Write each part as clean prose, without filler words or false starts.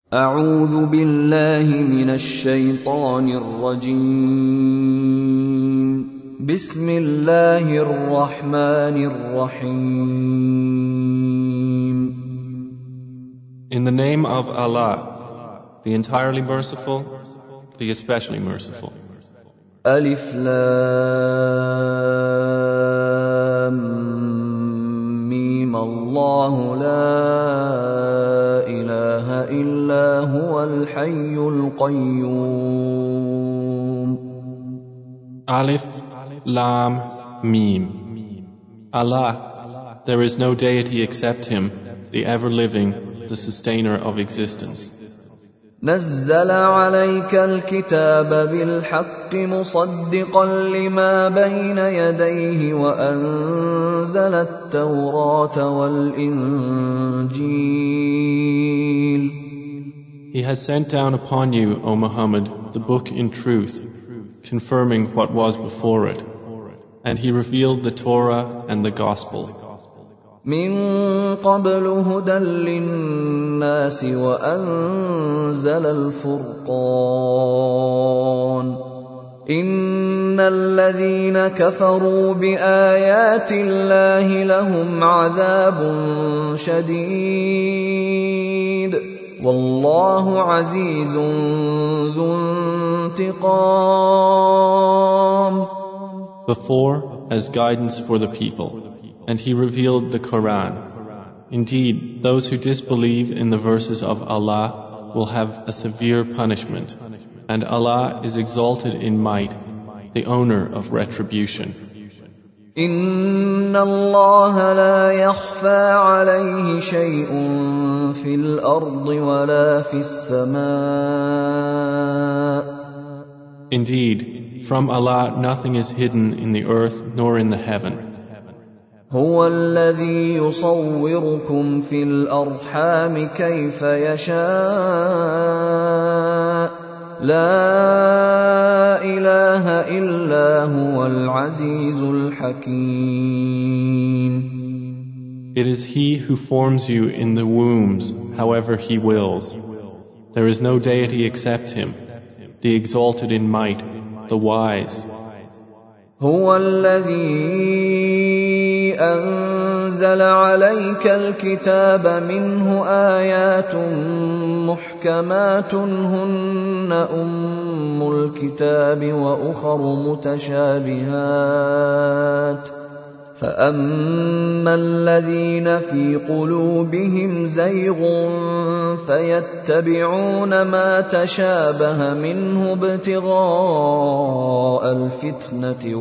أعوذ بالله من الشيطان الرجيم. بسم الله الرحمن الرحيم. In the name of Allah, the entirely merciful, the especially merciful. ألف لام ميم الله لا إله إلا هو الحي القيوم. Alif, Lam, Mim. Allah, there is no deity except Him, the ever-living, the sustainer of existence. نزل عليك الكتاب بالحق مصدقا لما بين يديه وأنزل التوراة والإنجيل. He has sent down upon you, O Muhammad, the book in truth, confirming what was before it, and He revealed the Torah and the Gospel. من قبل هدى للناس وأنزل الفرقان. إن الذين كفروا بآيات الله لهم عذاب شديد والله عزيز ذو انتقام. Before, as guidance for the people, and He revealed the Quran. Indeed, those who disbelieve in the verses of Allah will have a severe punishment, and Allah is exalted in might, the owner of retribution. إن الله لا يخفى عليه شيء في الأرض ولا في السماء. Indeed, from Allah nothing is hidden in the earth nor in the heaven. هو الذي يصوركم في الأرحام كيف يشاء لا إله إلا هو العزيز الحكيم. It is He who forms you in the wombs however He wills. There is no deity except Him, the exalted in might, the wise. هو الذي أنزل عليك الكتاب منه آيات محكمات هن أم الكتاب وأخر متشابهات فأما الذين في قلوبهم زيغ فيتبعون ما تشابه منه ابتغاء الفتنة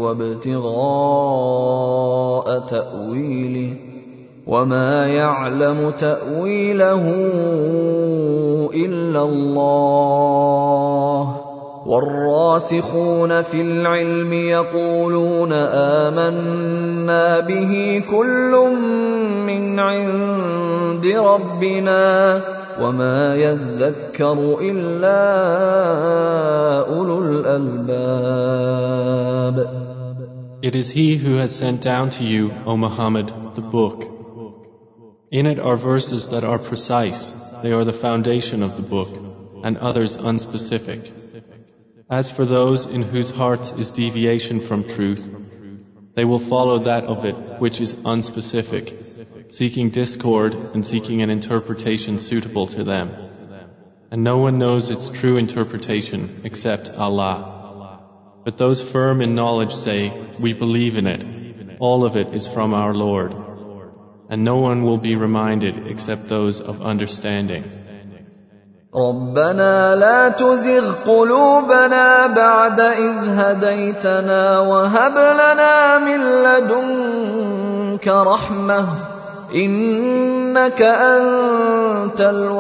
وابتغاء تأويله وما يعلم تأويله إلا الله والراسخون في العلم يقولون آمنا به كل من عند ربنا وما يذكر إلا أولو الألباب. It is He who has sent down to you, O Muhammad, the book. In it are verses that are precise, they are the foundation of the book, and others unspecific. As for those in whose hearts is deviation from truth, they will follow that of it which is unspecific, seeking discord and seeking an interpretation suitable to them. And no one knows its true interpretation except Allah. But those firm in knowledge say, we believe in it, all of it is from our Lord. And no one will be reminded except those of understanding. ربنا لا تزغ قلوبنا بعد إذ هديتنا وهب لنا من لدنك رحمة إنك أنت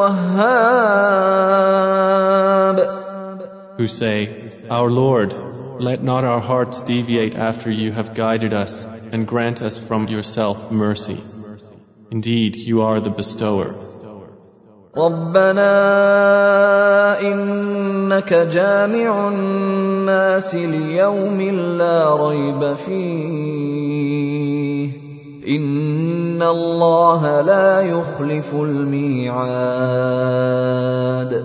الوهاب. Who say, Our Lord, let not our hearts deviate after you have guided us and grant us from yourself mercy. Indeed, you are the bestower. ربنا إنك جامع الناس ليوم لا ريب فيه إن الله لا يخلف الميعاد.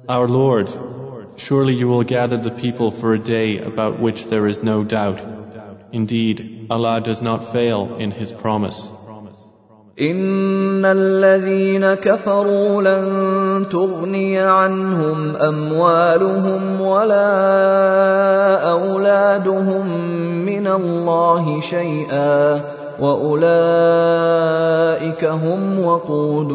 Our Lord, surely you will gather the people for a day about which there is no doubt. Indeed, Allah does not fail in His promise. إن الذين كفروا لن تغني عنهم أموالهم ولا أولادهم من الله شيئا وأولئك هم وقود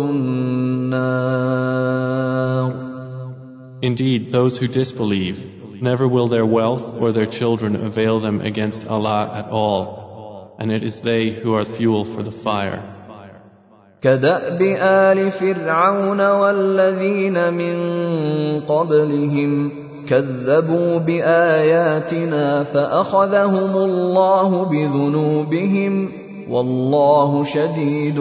النار. Indeed, those who disbelieve, never will their wealth or their children avail them against Allah at all, and it is they who are fuel for the fire. كدأب آل فرعون والذين من قبلهم كذبوا بآياتنا فأخذهم الله بذنوبهم والله شديد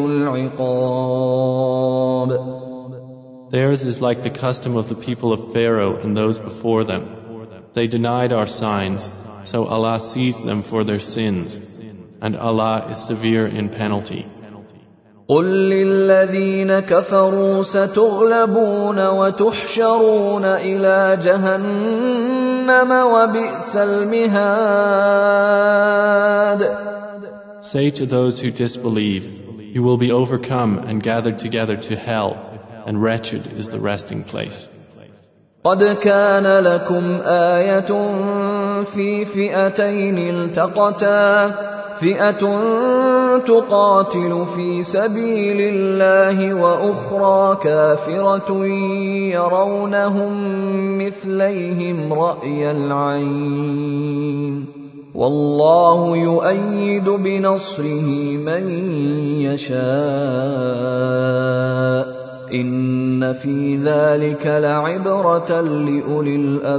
العقاب. Theirs is like the custom of the people of Pharaoh and those before them. They denied our signs, so Allah seized them for their sins, and Allah is severe in penalty. قل للذين كفروا ستغلبون وتحشرون إلى جهنم وبئس المهاد. Say to those who disbelieve, you will be overcome and gathered together to hell, and wretched is the resting place. قد كان لكم آية في فئتين التقتا فئة تقاتل في سبيل الله وأخرى كافرة يرونهم مثليهم رأي العين والله يؤيد بنصره من يشاء إن في ذلك لعبرة لأولي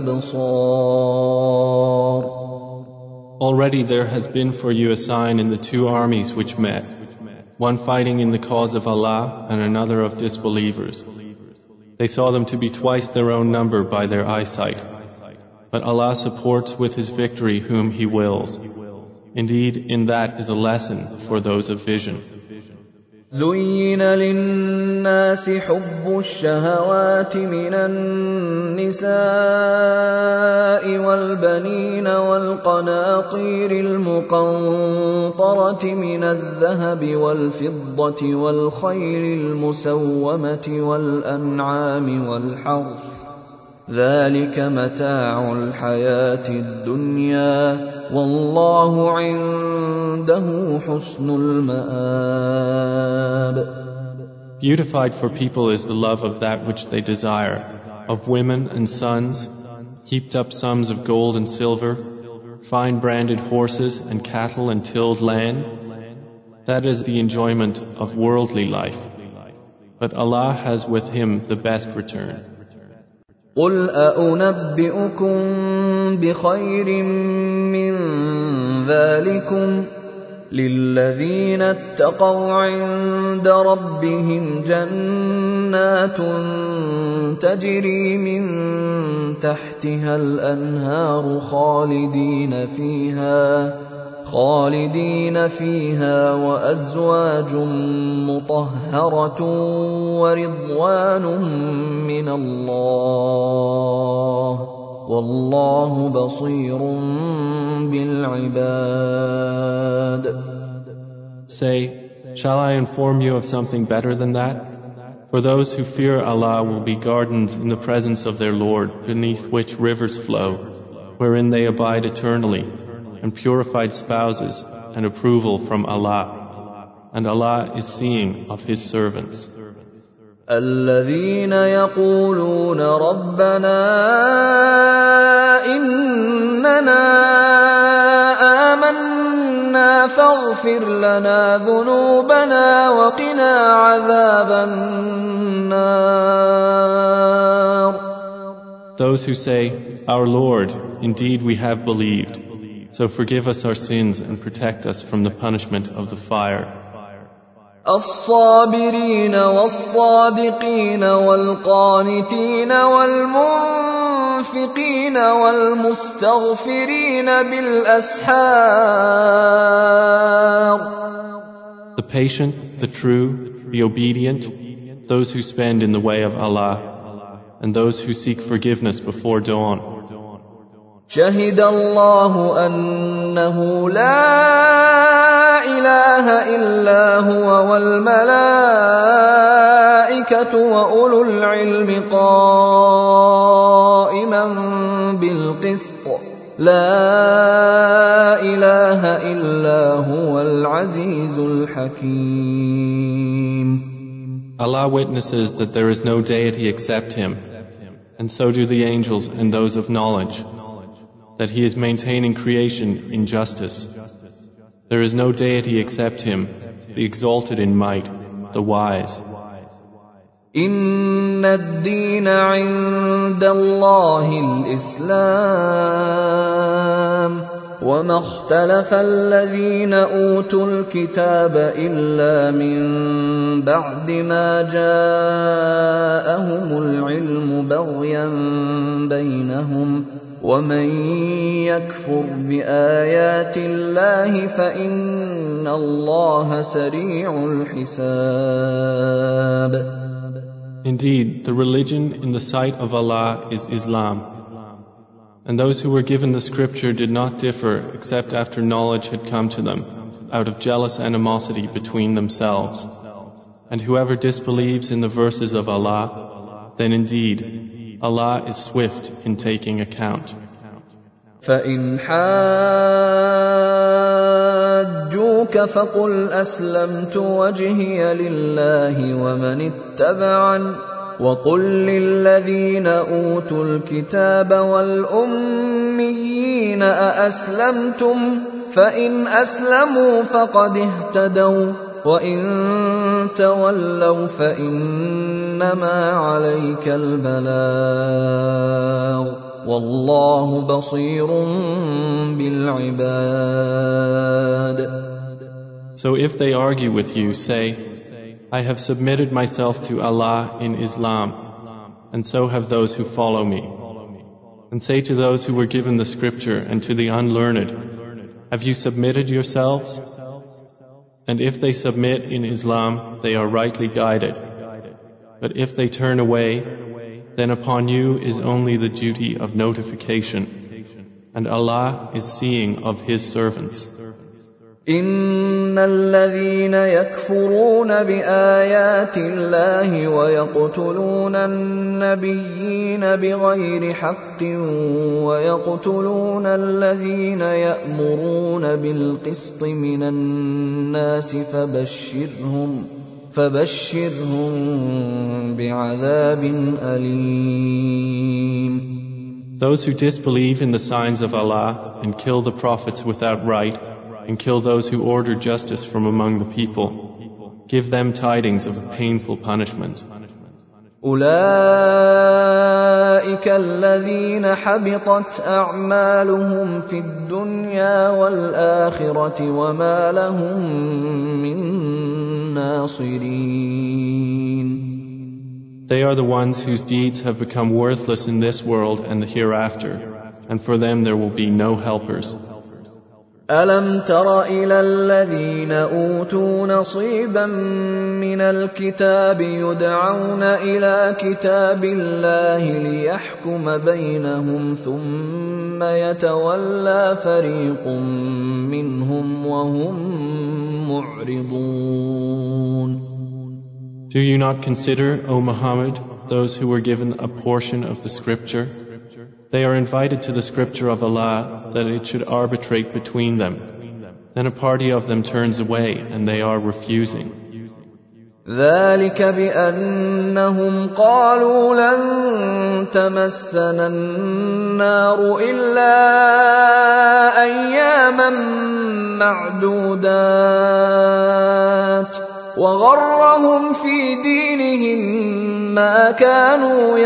الأبصار. Already there has been for you a sign in the two armies which met, one fighting in the cause of Allah and another of disbelievers. They saw them to be twice their own number by their eyesight. But Allah supports with His victory whom He wills. Indeed, in that is a lesson for those of vision. زين للناس حب الشهوات من النساء والبنين والقناطير المقنطرة من الذهب والفضة والخيل المسومة والأنعام والحرث ذلك متاع الحياة الدنيا والله عنده حسن المآب. Beautified for people is the love of that which they desire, of women and sons, heaped up sums of gold and silver, fine branded horses and cattle and tilled land. That is the enjoyment of worldly life. But Allah has with Him the best return. قل أأنبئكم بخير من ذلكم للذين اتقوا عند ربهم جنات تجري من تحتها الأنهار خالدين فيها وأزواج مطهرة ورضوان من الله والله بصير بالعباد. Say, shall I inform you of something better than that? For those who fear Allah will be gardens in the presence of their Lord, beneath which rivers flow, wherein they abide eternally, and purified spouses and approval from Allah. And Allah is seeing of His servants. الذين يقولون ربنا إننا آمنا فاغفر لنا ذنوبنا وقنا عذاب النار. Those who say, Our Lord, indeed we have believed, so forgive us our sins and protect us from the punishment of the fire. الصابرين والصادقين والقانتين والمنفقين والمستغفرين بالأسحار. The patient, the true, the obedient, those who spend in the way of Allah, and those who seek forgiveness before dawn. شهد الله أنه لا إله إلا هو والملائكة وأولو العلم قائما بالقسط لا إله إلا هو العزيز الحكيم. Allah witnesses that there is no deity except Him, and so do the angels and those of knowledge, that He is maintaining creation in justice. There is no deity except Him, the exalted in might, the wise. إن الدين عند الله الإسلام وما اختلف الذين أوتوا الكتاب إلا من بعد ما جاءهم العلم بغيا بينهم ومن يكفر بآيات الله فإن الله سريع الحساب. Indeed, the religion in the sight of Allah is Islam. And those who were given the scripture did not differ except after knowledge had come to them, out of jealous animosity between themselves. And whoever disbelieves in the verses of Allah, then indeed Allah is swift in taking account. فَإِنْ حَاجُّوكَ فَقُلْ أَسْلَمْتُ وَجْهِيَ لِلَّهِ وَمَنِ اتَّبَعَنِ وَقُلْ لِلَّذِينَ أُوتُوا الْكِتَابَ وَالْأُمِّيِّينَ أَأَسْلَمْتُمْ فَإِنْ أَسْلَمُوا فَقَدِ اهْتَدَوْا وَإِنْ تَوَلَّوْا فَإِنَّمَا عَلَيْكَ الْبَلَاغُ وَاللَّهُ بَصِيرٌ بِالْعِبَادِ. So if they argue with you, say, I have submitted myself to Allah in Islam, and so have those who follow me. And say to those who were given the scripture and to the unlearned, have you submitted yourselves? And if they submit in Islam, they are rightly guided. But if they turn away, then upon you is only the duty of notification, and Allah is seeing of His servants. إن الذين يكفرون بآيات الله ويقتلون النبيين بغير حق ويقتلون الذين يأمرون بالقسط من الناس فبشرهم بعذاب أليم. Those who disbelieve in the signs of Allah and kill the prophets without right and kill those who order justice from among the people, give them tidings of a painful punishment. أولئك الذين حبطت أعمالهم في الدنيا والآخرة وما لهم من ناصرين. They are the ones whose deeds have become worthless in this world and the hereafter, and for them there will be no helpers. أَلَمْ تَرَ إِلَى الَّذِينَ أُوتُوا نَصِيبًا مِنَ الْكِتَابِ يُدْعَوْنَ إِلَى كِتَابِ اللَّهِ لِيَحْكُمَ بَيْنَهُمْ ثُمَّ يَتَوَلَّى فَرِيقٌ مِّنْهُمْ وَهُمْ مُعْرِضُونَ. Do you not consider, O Muhammad, those who were given a portion of the scripture? They are invited to the scripture of Allah that it should arbitrate between them. Then a party of them turns away and they are refusing. ذلك بأنهم قالوا لن تمسنا النار إلا أياما معدودات وغرهم في دينهم ما كانوا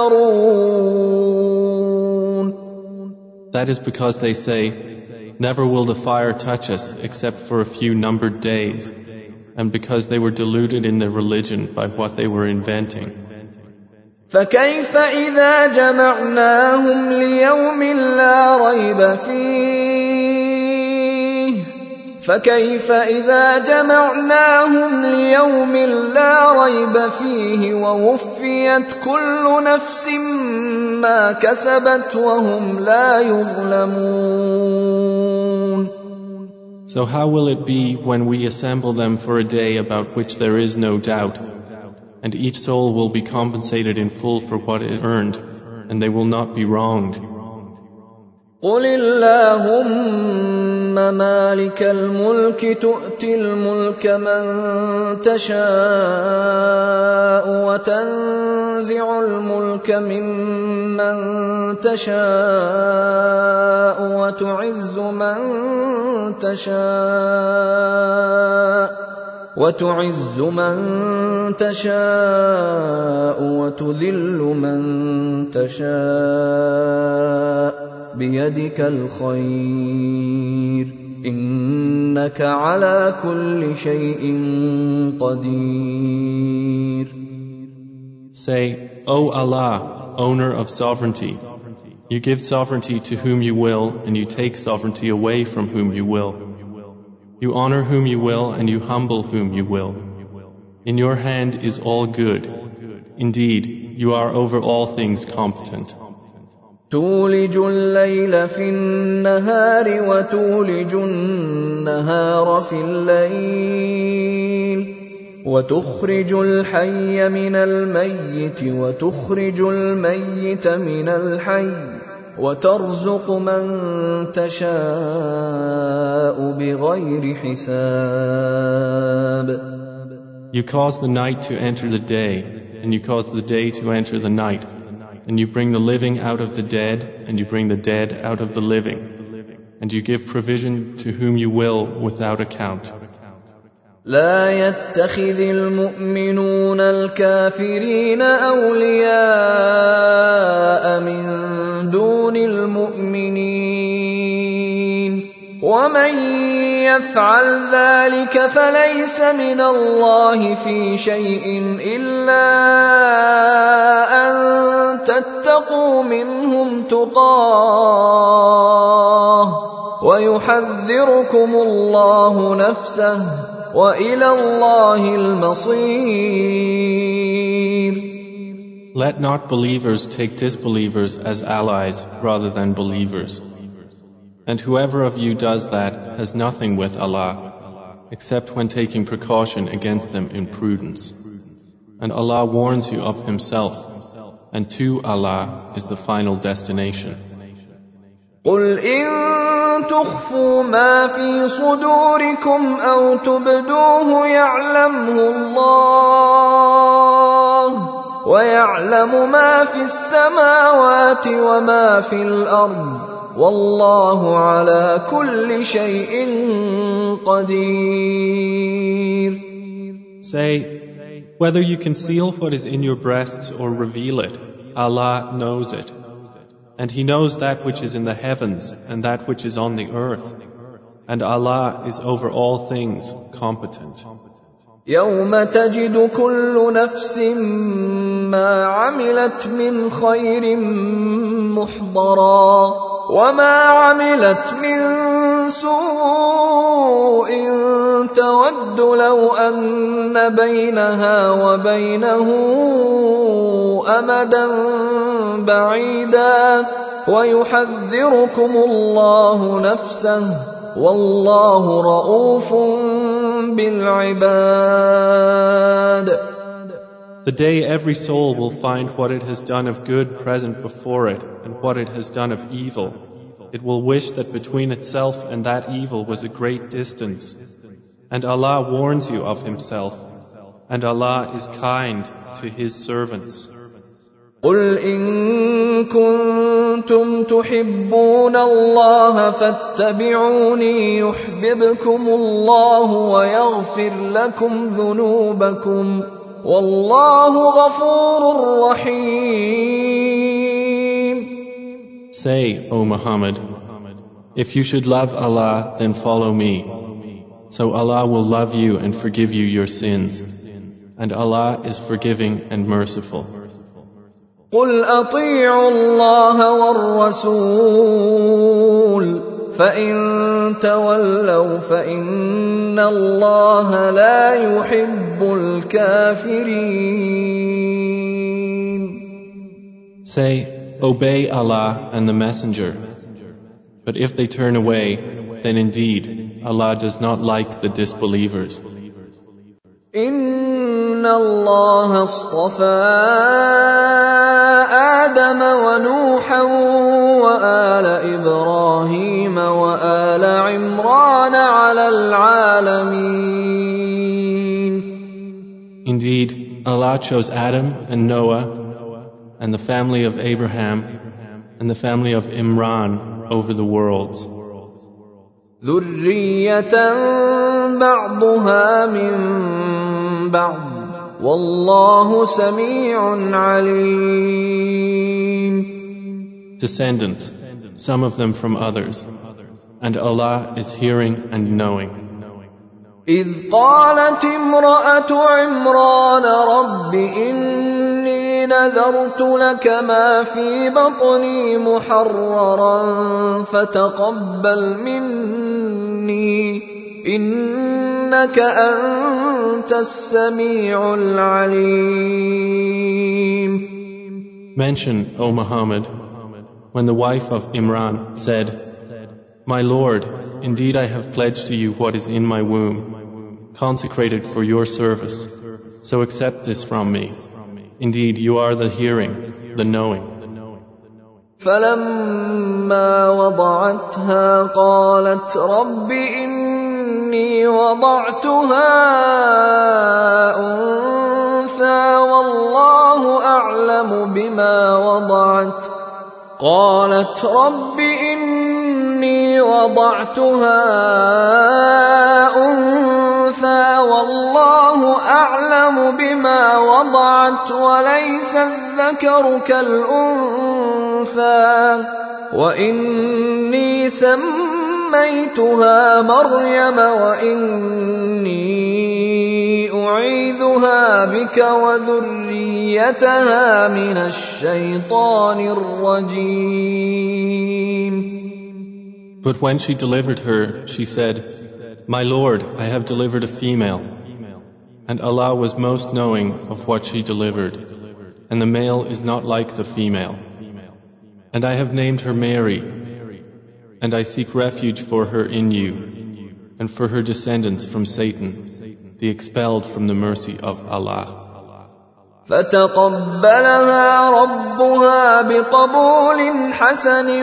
يفترون. That is because they say, never will the fire touch us except for a few numbered days, and because they were deluded in their religion by what they were inventing. فكيف إذا جمعناهم ليوم لا ريب فيه فكيف إذا جمعناهم ليوم لا ريب فيه ووفيت كل نفس ما كسبت وهم لا يظلمون. So how will it be when we assemble them for a day about which there is no doubt, and each soul will be compensated in full for what it earned, and they will not be wronged? قل اللهم مالك الملك تؤتي الملك من تشاء وتنزع الملك ممن تشاء وتعز من تشاء وتذل من تشاء بيدك الخير إنك على كل شيء قدير. Say, O Allah, owner of sovereignty, you give sovereignty to whom you will, and you take sovereignty away from whom you will. You honor whom you will, and you humble whom you will. In your hand is all good. Indeed, you are over all things competent. تولج الليل في النهار وتولج النهار في الليل وتخرج الحي من الميت وتخرج الميت من الحي وترزق من تشاء بغير حساب. You cause the night to enter the day, and you cause the day to enter the night. And you bring the living out of the dead, and you bring the dead out of the living. And you give provision to whom you will without account. لا يتخذ المؤمنون الكافرين أولياء من دون المؤمنين ومن يفعل ذلك فليس من الله في شيء إلا أن تتقوا منهم تقاه ويحذركم الله نفسه وإلى الله المصير. Let not believers take disbelievers as allies rather than believers. And whoever of you does that has nothing with Allah, except when taking precaution against them in prudence. And Allah warns you of Himself, and to Allah is the final destination. قل إن تخفوا ما في صدوركم أو تبدوه يعلمه الله ويعلم ما في السماوات وما في الأرض والله على كل شيء قدير. Say, whether you conceal what is in your breasts or reveal it, Allah knows it. And He knows that which is in the heavens and that which is on the earth. And Allah is over all things competent. يوم تجد كل نفس ما عملت من خير محضرا وما عملت من سوء تود لو أن بينها وبينه أمدا بعيدا ويحذركم الله نفسه والله رؤوف بالعباد. The day every soul will find what it has done of good present before it and what it has done of evil. It will wish that between itself and that evil was a great distance. And Allah warns you of Himself. And Allah is kind to His servants. قل إن كنتم تحبون الله فاتبعوني يحببكم الله ويغفر لكم ذنوبكم والله غفور رحيم. Say, O Muhammad, if you should love Allah, then follow me. So Allah will love you and forgive you your sins. And Allah is forgiving and merciful. قل أطيعوا الله والرسول فإن تولوا فإن الله لا يحب الكافرين. Say, obey Allah and the Messenger. But if they turn away, then indeed Allah does not like the disbelievers. إن الله اصطفى آدم ونوحا وآل إبراهيم وآل عمران على العالمين. Indeed, Allah chose Adam and Noah and the family of Abraham and the family of Imran over the worlds. ذرية بعضها من بعض والله سميع عليم. Descendants, some of them from others, and Allah is hearing and knowing. إذ قالت امرأة عمران رب إني نذرت لك ما في بطني محررا فتقبل مني إنك أنت السميع العليم. Mention, O Muhammad, when the wife of Imran said, My Lord, indeed I have pledged to you what is in my womb, consecrated for your service, so accept this from me. Indeed, you are the hearing, the knowing. فلما وضعتها قالت رب إني وضعتها أنثى والله أعلم بما وضعت قالت رب إني وضعتها أنثى والله أعلم بما وضعت وليس الذكر كالأنثى وإني سميتها مريم وإني أعيذها بك وذريتها من الشيطان الرجيم. But when she delivered her, she said, My Lord, I have delivered a female. And Allah was most knowing of what she delivered, and the male is not like the female. And I have named her Mary, and I seek refuge for her in you, and for her descendants from Satan, the expelled from the mercy of Allah. فتقبلها ربها بقبول حسن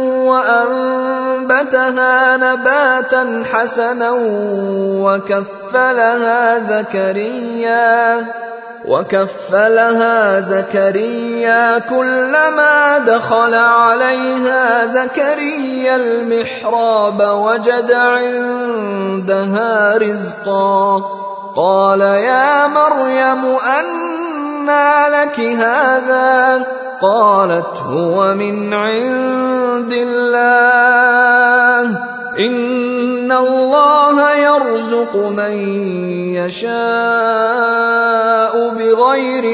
وأنبتها نباتا حسنا وكفلها زكريا كلما دخل عليها زكريا المحراب وجد عندها رزقا قال يا مريم أنى لك هذا قالت هو من عند الله إن الله يرزق من يشاء بغير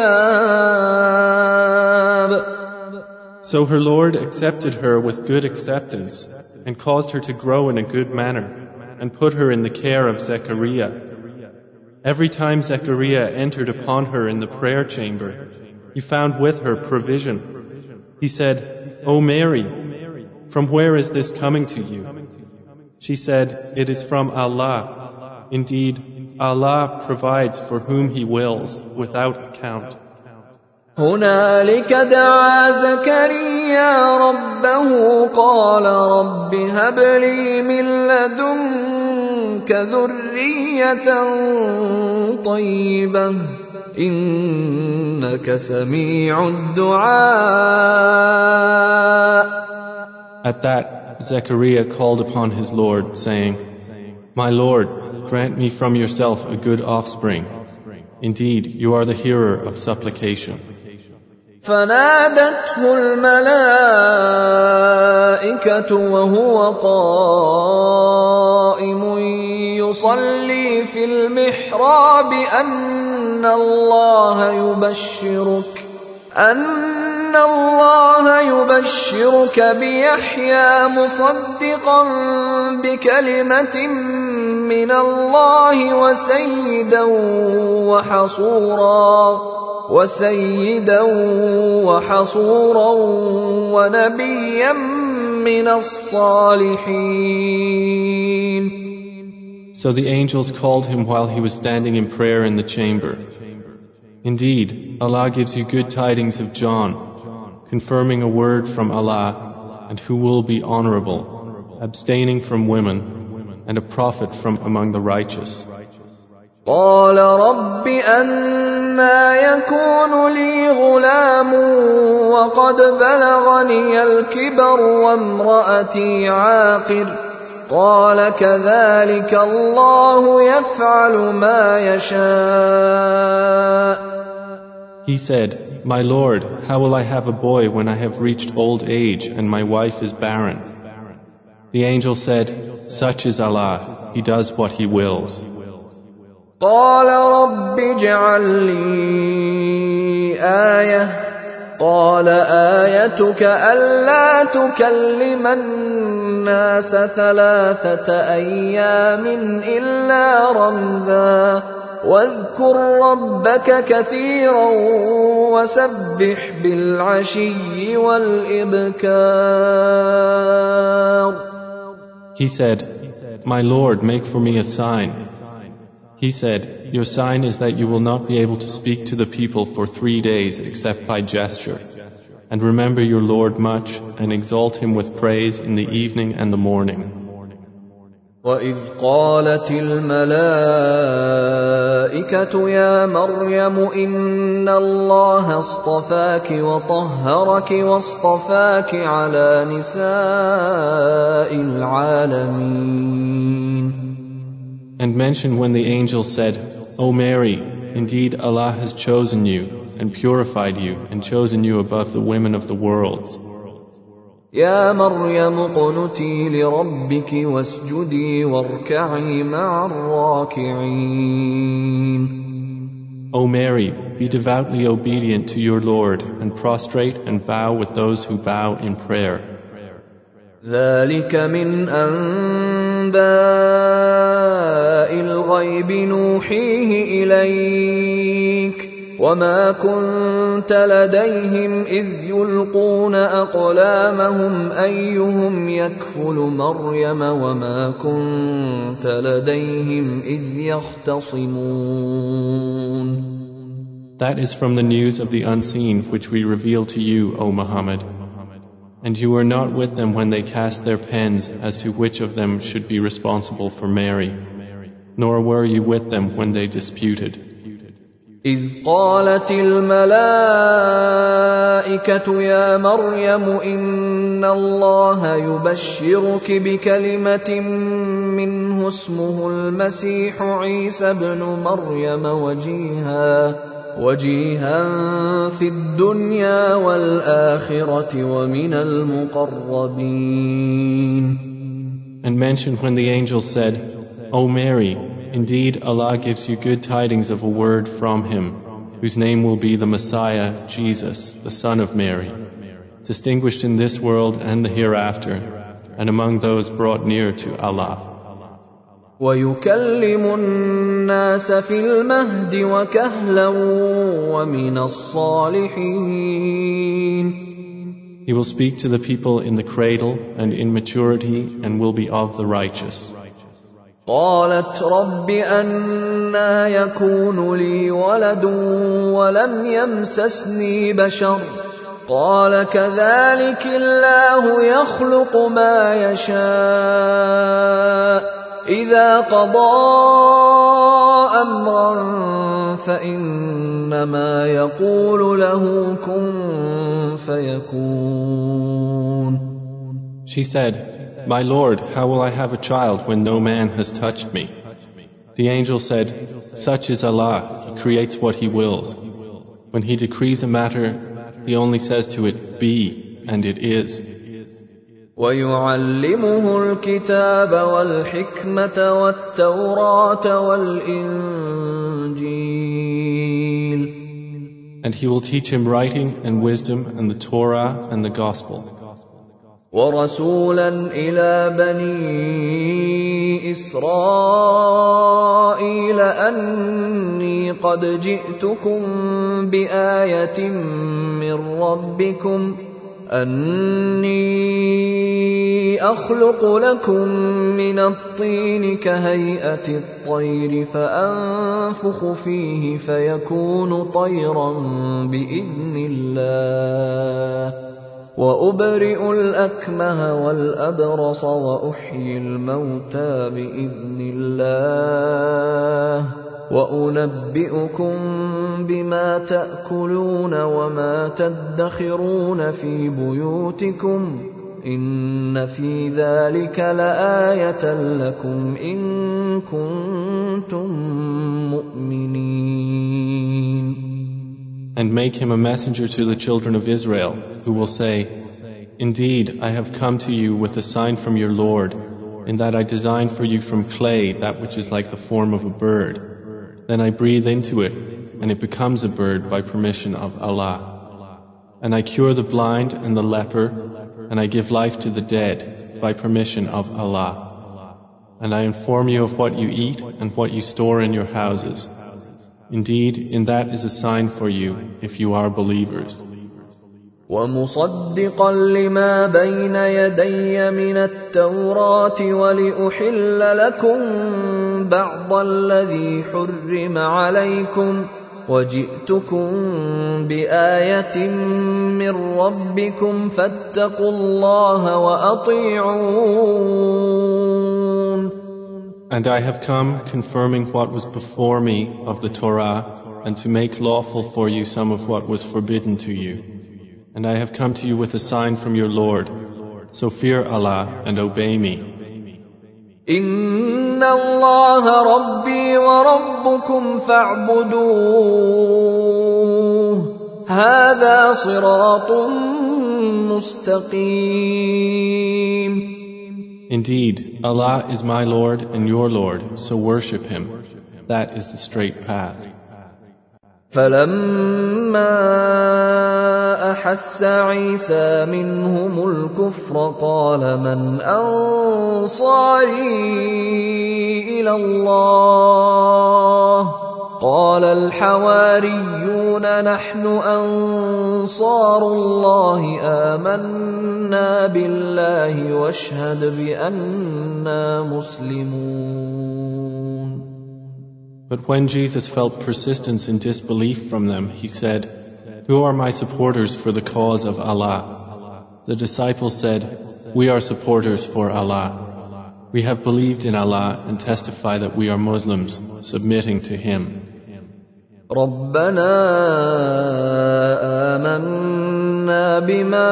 حساب. So her Lord accepted her with good acceptance and caused her to grow in a good manner and put her in the care of Zechariah. Every time Zechariah entered upon her in the prayer chamber, he found with her provision. He said, O Mary, from where is this coming to you? She said, It is from Allah. Indeed, Allah provides for whom He wills without account. هنالك دعا زكريا ربه قال رب هب لي من لدنك ذرية طيبة إنك سميع الدعاء. At that, Zechariah called upon his Lord, saying, My Lord, grant me from yourself a good offspring. Indeed, you are the hearer of supplication. فنادته الملائكة وهو قائم يصلي في المحراب أن الله يبشرك بيحيى مصدقا بكلمة من الله وسيدا وحصورا ونبيا من الصالحين. So the angels called him while he was standing in prayer in the chamber. Indeed, Allah gives you good tidings of John, confirming a word from Allah, and who will be honorable, abstaining from women, and a prophet from among the righteous. قال رب أنى يكون لي غلام وقد بلغني الكبر وامرأتي عاقر قال كذلك الله يفعل ما يشاء. He said, My Lord, how will I have a boy when I have reached old age and my wife is barren? The angel said, Such is Allah, He does what He wills. قال رب اجعل لي آية قال آيتك ألا تكلم الناس 3 أيام إلا رمزا واذكر ربك كثيرا وسبح بالعشي والإبكار. He said, My Lord, make for me a sign. He said, Your sign is that you will not be able to speak to the people for 3 days except by gesture. And remember your Lord much and exalt Him with praise in the evening and the morning. وَإِذْ قَالَتِ الْمَلَائِكَةُ يَا مَرْيَمُ إِنَّ اللَّهَ اصْطَفَاكِ وَطَهَّرَكِ وَاصْطَفَاكِ عَلَى نِسَاءِ الْعَالَمِينَ. And mention when the angel said, O Mary, indeed Allah has chosen you and purified you and chosen you above the women of the worlds. يا مريم اقنتي لربك واسجدي واركعي مع الراكعين. O Mary, be devoutly obedient to your Lord and prostrate and bow with those who bow in prayer. ذلك من أنباء الغيب نوحيه إليك وما كنت لديهم إذ يلقون أقلامهم أيهم يكفل مريم وما كنت لديهم إذ يختصمون. That is from the news of the unseen which we reveal to you, O Muhammad. And you were not with them when they cast their pens as to which of them should be responsible for Mary, nor were you with them when they disputed. إذ قالت الملائكة يا مريم إن الله يبشرك بكلمة منه اسمه المسيح عيسى ابن مريم وجيها في الدنيا والآخرة ومن المقربين. And mention when the angel said, O Mary, indeed Allah gives you good tidings of a word from Him, whose name will be the Messiah, Jesus, the Son of Mary, distinguished in this world and the hereafter, and among those brought near to Allah. وَيُكَلِّمُ النَّاسَ فِي الْمَهْدِ وَكَهْلًا وَمِنَ الصَّالِحِينَ. He will speak to the people in the cradle and in maturity and will be of the righteous. قالت رب أنى يكون لي ولد ولم يمسسني بشر قال كذلك الله يخلق ما يشاء إذا قضى أمرا فإنما يقول له كن فيكون. She said, My Lord, how will I have a child when no man has touched me? The angel said, Such is Allah, He creates what He wills. When He decrees a matter, He only says to it, Be, and it is. وَيُعَلِّمُهُ الْكِتَابَ وَالْحِكْمَةَ وَالتَّوْرَاةَ وَالْإِنْجِيلَ. And he will teach him writing and wisdom and the Torah and the Gospel. وَرَسُولًا إِلَى بَنِي إِسْرَائِيلَ أَنِّي قَدْ جِئْتُكُم بِآيَةٍ مِّن رَّبِّكُمْ أَنِّي أَخْلُقُ لَكُم مِّنَ الطِّينِ كَهَيْئَةِ الطَّيْرِ فَأَنفُخُ فِيهِ فَيَكُونُ طَيْرًا بِإِذْنِ اللَّهِ وَأُبْرِئُ الْأَكْمَهَ وَالْأَبْرَصَ وَأُحْيِي الْمَوْتَىٰ بِإِذْنِ اللَّهِ وَأُنَبِّئُكُم بِمَا تَأْكُلُونَ وَمَا تَدَّخِرُونَ فِي بُيُوتِكُمْ إِنَّ فِي ذَلِكَ لَآيَةً لَّكُمْ إِن كُنتُم مُّؤْمِنِينَ. And make him a messenger to the children of Israel, who will say, Indeed, I have come to you with a sign from your Lord, in that I designed for you from clay that which is like the form of a bird. Then I breathe into it, and it becomes a bird by permission of Allah. And I cure the blind and the leper, and I give life to the dead by permission of Allah. And I inform you of what you eat and what you store in your houses. Indeed, in that is a sign for you, if you are believers. وَمُصَدِّقًا لِمَا بَيْنَ يَدَيَّ مِنَ التَّوْرَاةِ وَلِأُحِلَّ لَكُم بَعْضَ الَّذِي حُرِّمَ عَلَيْكُمْ وَجِئْتُكُم بِآيَةٍ مِّن رَّبِّكُمْ فَاتَّقُوا اللَّهَ وَأَطِيعُونِ. And I have come confirming what was before me of the Torah, and to make lawful for you some of what was forbidden to you. And I have come to you with a sign from your Lord. So fear Allah and obey me. إِنَّ اللَّهَ رَبِّي وَرَبُّكُمْ فَاعْبُدُوهُ هَذَا صِرَاطٌ مُسْتَقِيمٌ. Indeed, Allah is my Lord and your Lord, so worship Him. That is the straight path. فَلَمَّا أَحَسَّ عِيسَىٰ مِنْهُمُ الْكُفْرَ قَالَ مَنْ أَنصَارِي إِلَى اللَّهِ قَالَ الْحَوَارِيُّونَ نَحْنُ أَنصَارُ اللَّهِ آمَنَّا بِاللَّهِ وَاشْهَدْ بِأَنَّا مُسْلِمُونَ. But when Jesus felt persistence in disbelief from them, he said, Who are my supporters for the cause of Allah? The disciples said, We are supporters for Allah. We have believed in Allah and testify that we are Muslims, submitting to Him. رَبَّنَا آمَنَّا بِمَا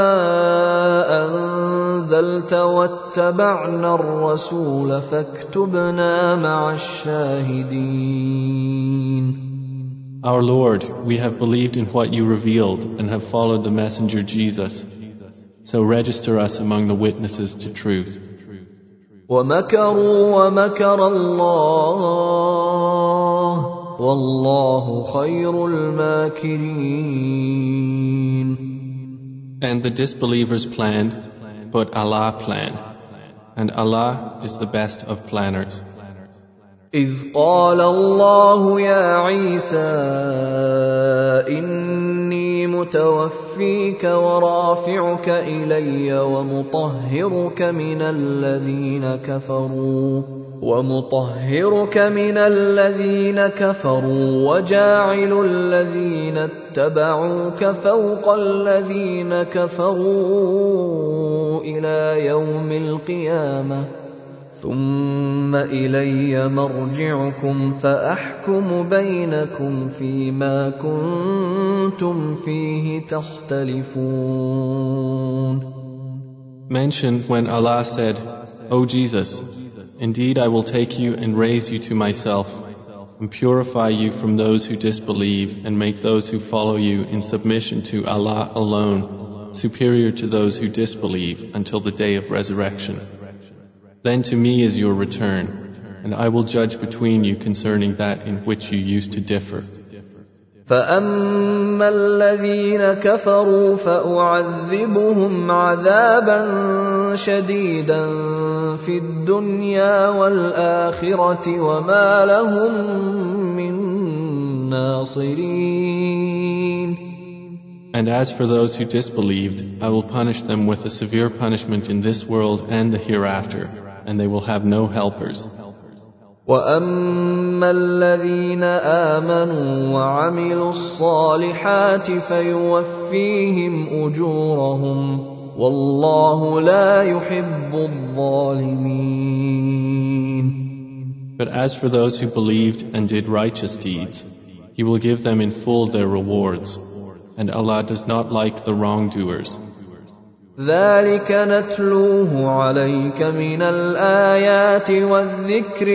أَنزَلْتَ وَاتَّبَعْنَا الرَّسُولَ فَاكْتُبْنَا مَعَ الشَّاهِدِينَ. Our Lord, we have believed in what you revealed and have followed the messenger Jesus. So register us among the witnesses to truth. وَمَكَرُوا وَمَكَرَ اللَّهُ وَاللَّهُ خَيْرُ الْمَاكِرِينَ. And the disbelievers planned, but Allah planned. And Allah is the best of planners. إِذْ قَالَ اللَّهُ يَا عِيسَىٰ إِنِّي مُتَوَفِّيكَ وَرَافِعُكَ إِلَيَّ وَمُطَهِّرُكَ مِنَ الَّذِينَ كَفَرُوا وَجَاعِلُ الَّذِينَ اتَّبَعُوكَ فَوْقَ الَّذِينَ كَفَرُوا إِلَىٰ يَوْمِ الْقِيَامَةِ ثُمَّ إِلَيَّ مَرْجِعُكُمْ فَأَحْكُمُ بَيْنَكُمْ فِيمَا كُنتُمْ فِيهِ تَخْتَلِفُونَ. Mention when Allah said, O Jesus, indeed I will take you and raise you to myself, and purify you from those who disbelieve, and make those who follow you in submission to Allah alone superior to those who disbelieve until the day of resurrection. Then to me is your return, and I will judge between you concerning that in which you used to differ. فأما الذين كفروا فأعذبهم عذابا شديدا في الدنيا والآخرة وما لهم من ناصرين. And as for those who disbelieved, I will punish them with a severe punishment in this world and the hereafter, and they will have no helpers. وَأَمَّا الَّذِينَ آمَنُوا وَعَمِلُوا الصَّالِحَاتِ فَيُوَفِّيهِمْ أُجُورَهُمْ وَاللَّهُ لَا يُحِبُّ الظَّالِمِينَ. But as for those who believed and did righteous deeds, He will give them in full their rewards, and Allah does not like the wrongdoers. ذَلِكَ نَتْلُوهُ عَلَيْكَ مِنَ الْآيَاتِ وَالذِّكْرِ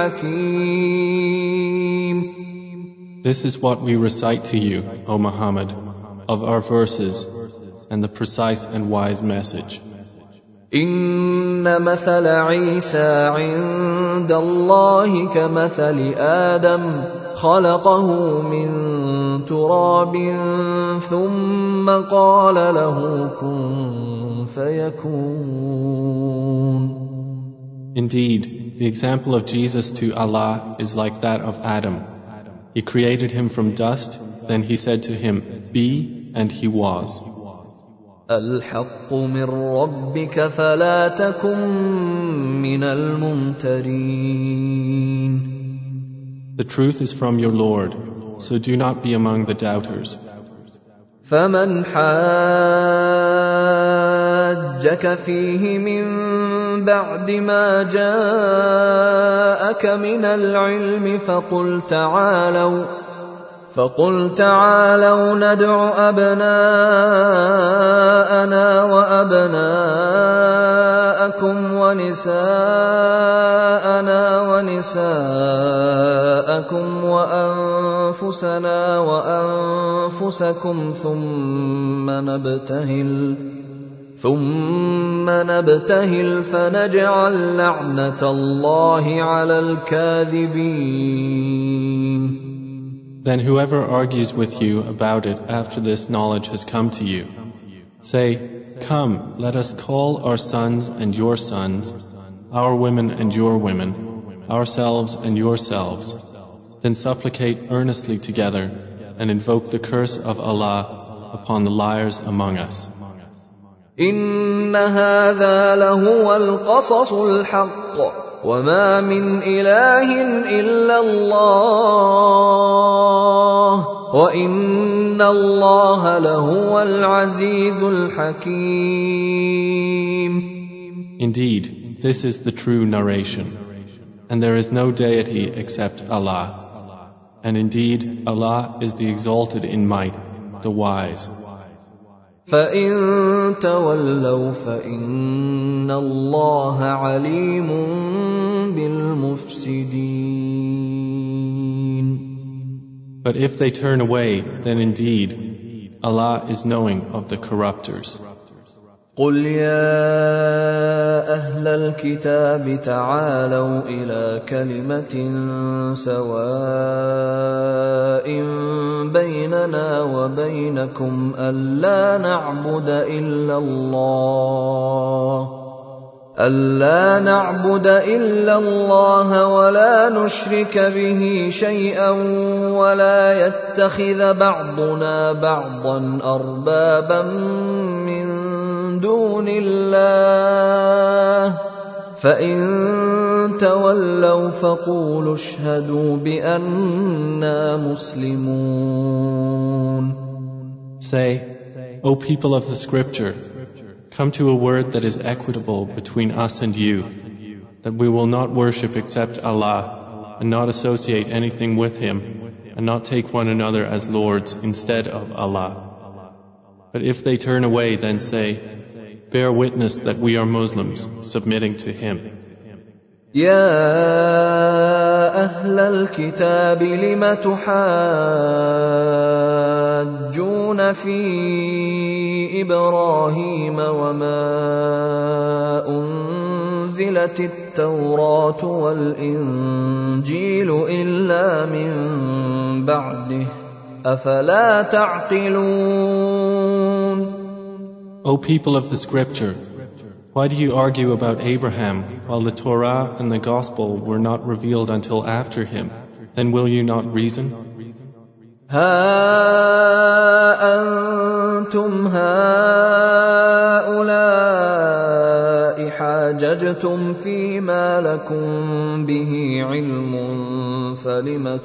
الْحَكِيمِ. This is what we recite to you, O Muhammad, of our verses and the precise and wise message. إِنَّ مَثَلَ عِيسَى عِندَ اللَّهِ كَمَثَلِ آدَمَ خَلَقَهُ مِن تُرَابٍ ثُمَّ قَالَ لَهُ كُن فَيَكُونُ. Indeed, the example of Jesus to Allah is like that of Adam. He created him from dust, then He said to him, "Be," and he was. الْحَقُّ مِن رَّبِّكَ فَلَا تَكُن مِّنَ الْمُمْتَرِينَ. The truth is from your Lord, so do not be among the doubters. فَمَنْ حَاجَّكَ فِيهِ مِن بَعْدِ مَا جَاءَكَ مِنَ الْعِلْمِ فَقُلْ تَعَالَوْا نَدْعُ أَبْنَاءَنَا وَأَبْنَاءَكُمْ وَنِسَاءَنَا وَنِسَاءَكُمْ وَأَنفُسَنَا وَأَنفُسَكُمْ ثُمَّ نَبْتَهِلْ فَنَجْعَلْ لَعْنَةَ اللَّهِ عَلَى الْكَاذِبِينَ. Then whoever argues with you about it after this knowledge has come to you, say, "Come, let us call our sons and your sons, our women and your women, ourselves and yourselves, then supplicate earnestly together and invoke the curse of Allah upon the liars among us." إِنَّ هَذَا لَهُوَ الْقَصَصُ الْحَقُّ وَمَا مِنْ إِلَٰهٍ إِلَّا اللَّهُ وَإِنَّ اللَّهَ لَهُوَ الْعَزِيزُ الْحَكِيمُ. Indeed, this is the true narration, and there is no deity except Allah. And indeed, Allah is the exalted in might, the wise. فَإِن تَوَلَّوْا فَإِنَّ اللَّهَ عَلِيمٌ بِالْمُفْسِدِينَ. But if they turn away, then indeed, Allah is knowing of the corruptors. قُلْ يَا أَهْلَ الْكِتَابِ تَعَالَوْا إِلَىٰ كَلِمَةٍ سَوَاءٍ بَيْنَنَا وَبَيْنَكُمْ أَلَّا نَعْبُدَ إِلَّا اللَّهَ وَلَا نُشْرِكَ بِهِ شَيْئًا وَلَا يَتَّخِذَ بَعْضُنَا بَعْضًا أَرْبَابًا مِّن دُونِ اللَّهِ فَإِن تَوَلَّوْا فَقُولُوا اشْهَدُوا بِأَنَّا مُسْلِمُونَ. Say, O people of the Scripture, come to a word that is equitable between us and you, that we will not worship except Allah, and not associate anything with Him, and not take one another as lords instead of Allah. But if they turn away, then say, bear witness that we are Muslims, submitting to Him. يا أهل الكتاب لم تحاجون في إبراهيم وما أنزلت التوراة والإنجيل إلا من بعده أفلا تعقلون. O people of the scripture, why do you argue about Abraham while the Torah and the Gospel were not revealed until after him? Then will you not reason? ها أنتم هؤلاء حاججتم فيما لكم به علم فلم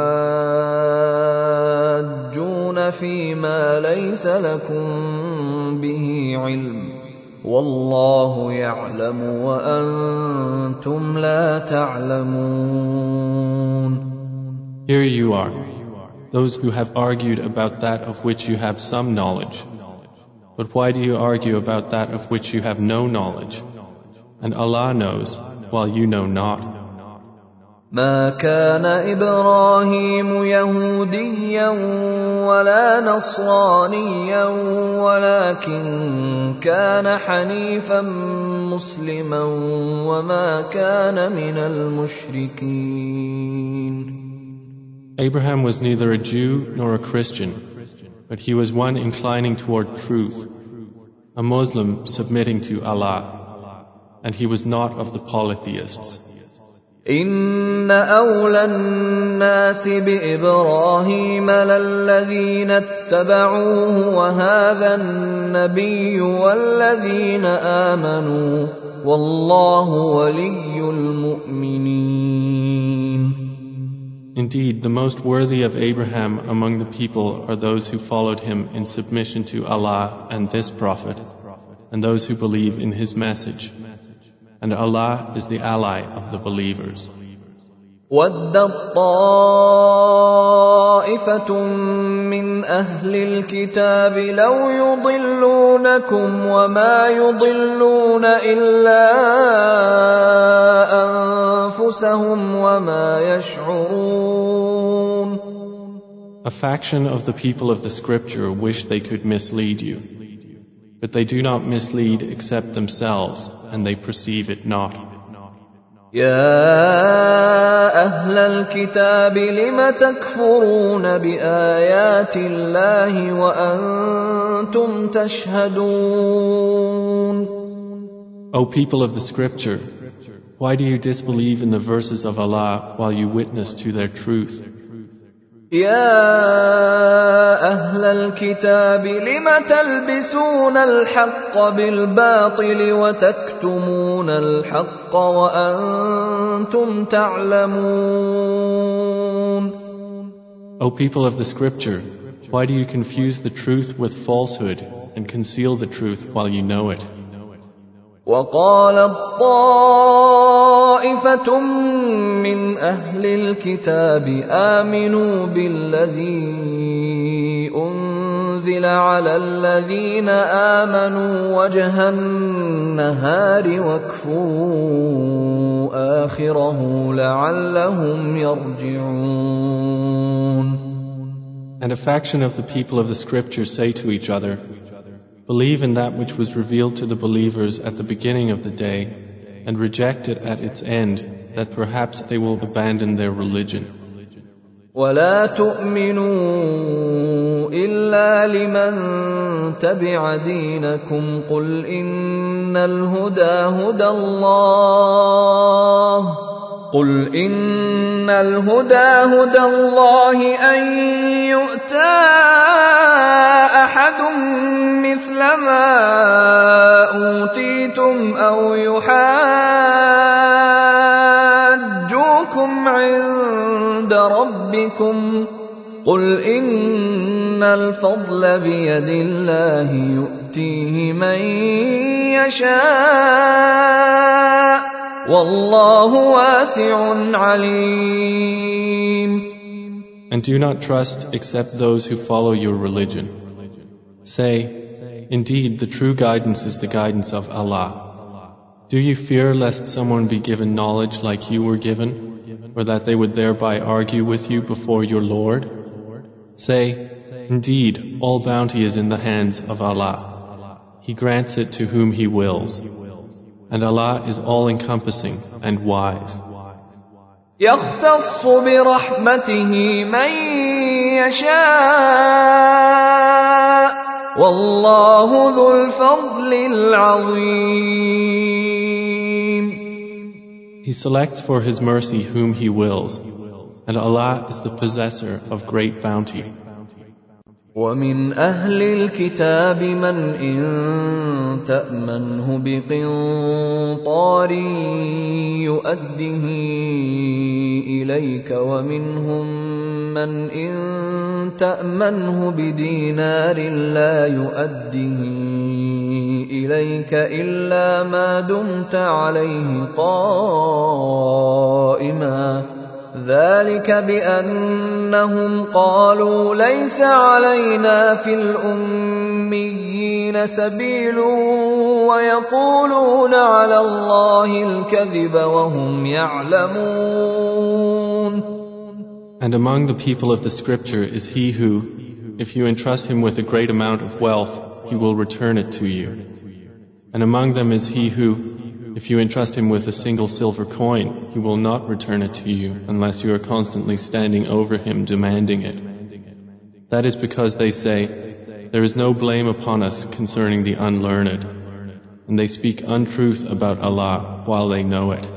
تحاجون فيما ليس لكم به علم والله يعلم وأنتم لا تعلمون. Here you are, those who have argued about that of which you have some knowledge. But why do you argue about that of which you have no knowledge? And Allah knows, while you know not. ما كان إبراهيم يهوديا ولا نصرانيا ولكن كان حنيفا مسلما وما كان من المشركين. Abraham was neither a Jew nor a Christian, but he was one inclining toward truth, a Muslim submitting to Allah, and he was not of the polytheists. إن أولى الناس بإبراهيم للذين اتبعوه وهذا النبي والذين آمنوا والله ولي المؤمنين. Indeed, the most worthy of Abraham among the people are those who followed him in submission to Allah and this Prophet, and those who believe in his message. And Allah is the ally of the believers. وَدَّت طَّائِفَةٌ مِّنْ أَهْلِ الْكِتَابِ لَوْ يُضِلُّونَكُمْ وَمَا يُضِلُّونَ إِلَّا أَنفُسَهُمْ وَمَا يَشْعُرُونَ. A faction of the people of the scripture wish they could mislead you, but they do not mislead except themselves, and they perceive it not. يا أهل الكتاب لم تكفرون بآيات الله وأنتم تشهدون. O people of the scripture, why do you disbelieve in the verses of Allah while you witness to their truth? يا أهل الكتاب لم تلبسون الحق بالباطل وتكتمون الحق وأنتم تعلمون. O people of the scripture, why do you confuse the truth with falsehood and conceal the truth while you know it? وقالت طائفة من أهل الكتاب آمنوا بالذي أنزل على الذين آمنوا وجه النهار واكفروا آخره لعلهم يرجعون. And a faction of the people of the scripture say to each other, believe in that which was revealed to the believers at the beginning of the day, and reject it at its end, that perhaps they will abandon their religion. ولا تؤمنوا إلا لمن تبع دينكم قل إن الهدى هدى الله أن يؤتى أحد مثل ما أوتيتم أو يحاجوكم عند ربكم قل إن الفضل بيد الله يؤتيه من يشاء والله واسع عليم. And do not trust except those who follow your religion. Say, indeed the true guidance is the guidance of Allah. Do you fear lest someone be given knowledge like you were given, or that they would thereby argue with you before your Lord? Say, indeed all bounty is in the hands of Allah. He grants it to whom He wills. And Allah is all-encompassing and wise. يختص برحمته من يشاء والله ذو الفضل العظيم. He selects for His mercy whom He wills, and Allah is the possessor of great bounty. ومن أهل الكتاب من إن تأمنه بقنطار يؤده إليك ومنهم من إن تأمنه بدينار لا يؤده إليك إلا ما دمت عليه قائما ذلك بأنهم قالوا ليس علينا في الأميين سبيل ويقولون على الله الكذب وهم يعلمون. And among the people of the scripture is he who, if you entrust him with a great amount of wealth, he will return it to you. And among them is he who, if you entrust him with a single silver coin, he will not return it to you unless you are constantly standing over him demanding it. That is because they say, there is no blame upon us concerning the unlearned, and they speak untruth about Allah while they know it.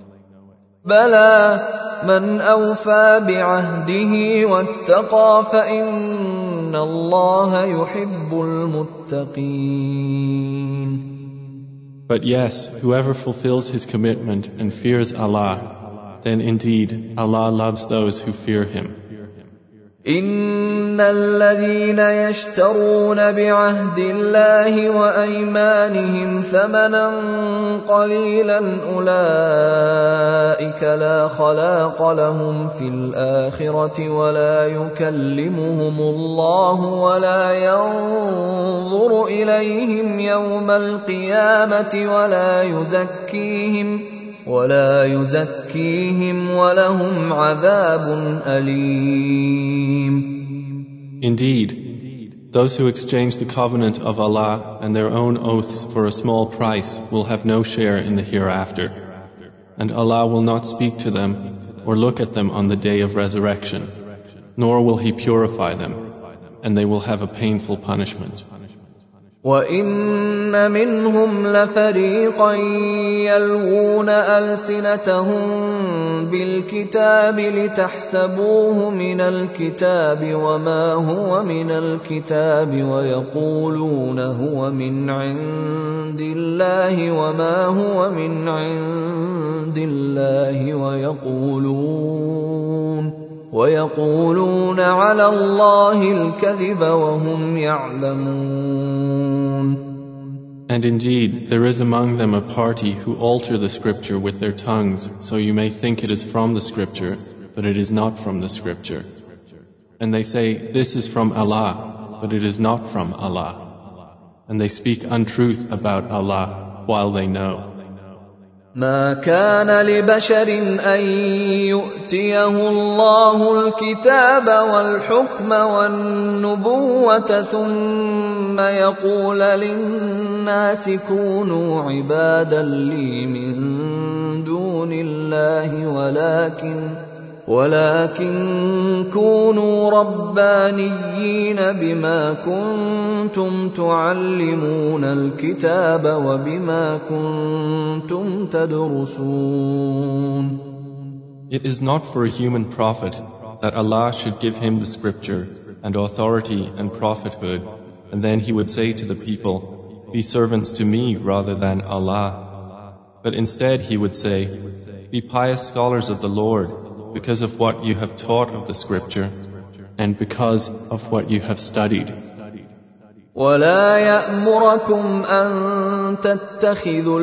بلى من أوفى بعهده واتقى فإن الله يحب المتقين. But yes, whoever fulfills his commitment and fears Allah, then indeed Allah loves those who fear Him. إن الذين يشترون بعهد الله وأيمانهم ثمنا قليلا أولئك لا خلاق لهم في الآخرة ولا يكلمهم الله ولا ينظر إليهم يوم القيامة ولا يزكيهم ولهم عذاب أليم. Indeed, those who exchange the covenant of Allah and their own oaths for a small price will have no share in the hereafter, and Allah will not speak to them or look at them on the day of resurrection, nor will He purify them, and they will have a painful punishment. وَإِنَّ مِنْهُمْ لَفَرِيقًا يَلْوُونَ أَلْسِنَتَهُم بِالْكِتَابِ لِتَحْسَبُوهُ مِنَ الْكِتَابِ وَمَا هُوَ مِنَ الْكِتَابِ وَيَقُولُونَ هُوَ مِنْ عِندِ اللَّهِ وَمَا هُوَ مِنْ عِندِ اللَّهِ ويقولون على الله الكذب وهم يعلمون. And indeed, there is among them a party who alter the scripture with their tongues, so you may think it is from the scripture, but it is not from the scripture. And they say, this is from Allah, but it is not from Allah. And they speak untruth about Allah while they know. ما كان لبشر أن يؤتيه الله الكتاب والحكم والنبوة ثم يقول للناس كونوا عبادا لي من دون الله ولكن كونوا ربانيين بما كنتم تعلمون الكتاب وبما كنتم تدرسون. It is not for a human prophet that Allah should give him the scripture and authority and prophethood, and then he would say to the people, be servants to me rather than Allah. But instead he would say, be pious scholars of the Lord, because of what you have taught of the scripture and because of what you have studied. ولا يأمركم أن تتخذوا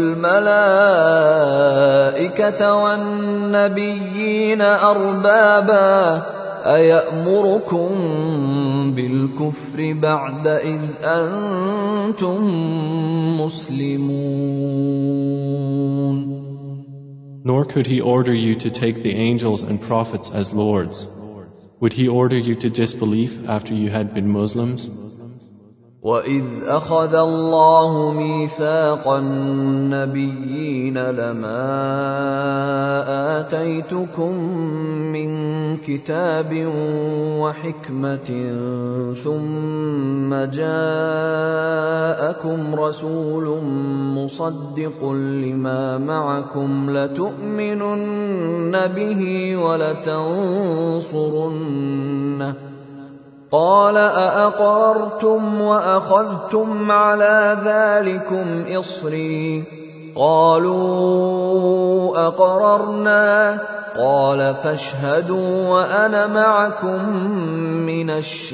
الملائكة والنبيين أربابا أيأمركم بالكفر بعد إذ أنتم مسلمون. Nor could he order you to take the angels and prophets as lords. Would he order you to disbelief after you had been Muslims? وَإِذْ أَخَذَ اللَّهُ مِيثَاقَ النَّبِيِّينَ لَمَا آتَيْتُكُم مِّن كِتَابٍ وَحِكْمَةٍ ثُمَّ جَاءَكُمْ رَسُولٌ مُّصَدِّقٌ لِّمَا مَعَكُمْ لَتُؤْمِنُنَّ بِهِ وَلَتَنصُرُنَّهُ قَالَ أَأَقْرَرْتُمْ وَأَخَذْتُمْ عَلَىٰ ذَٰلِكُمْ إِصْرِي قَالُوا أَقْرَرْنَا قَالَ فَاشْهَدُوا وَأَنَا مَعَكُم مِّنَ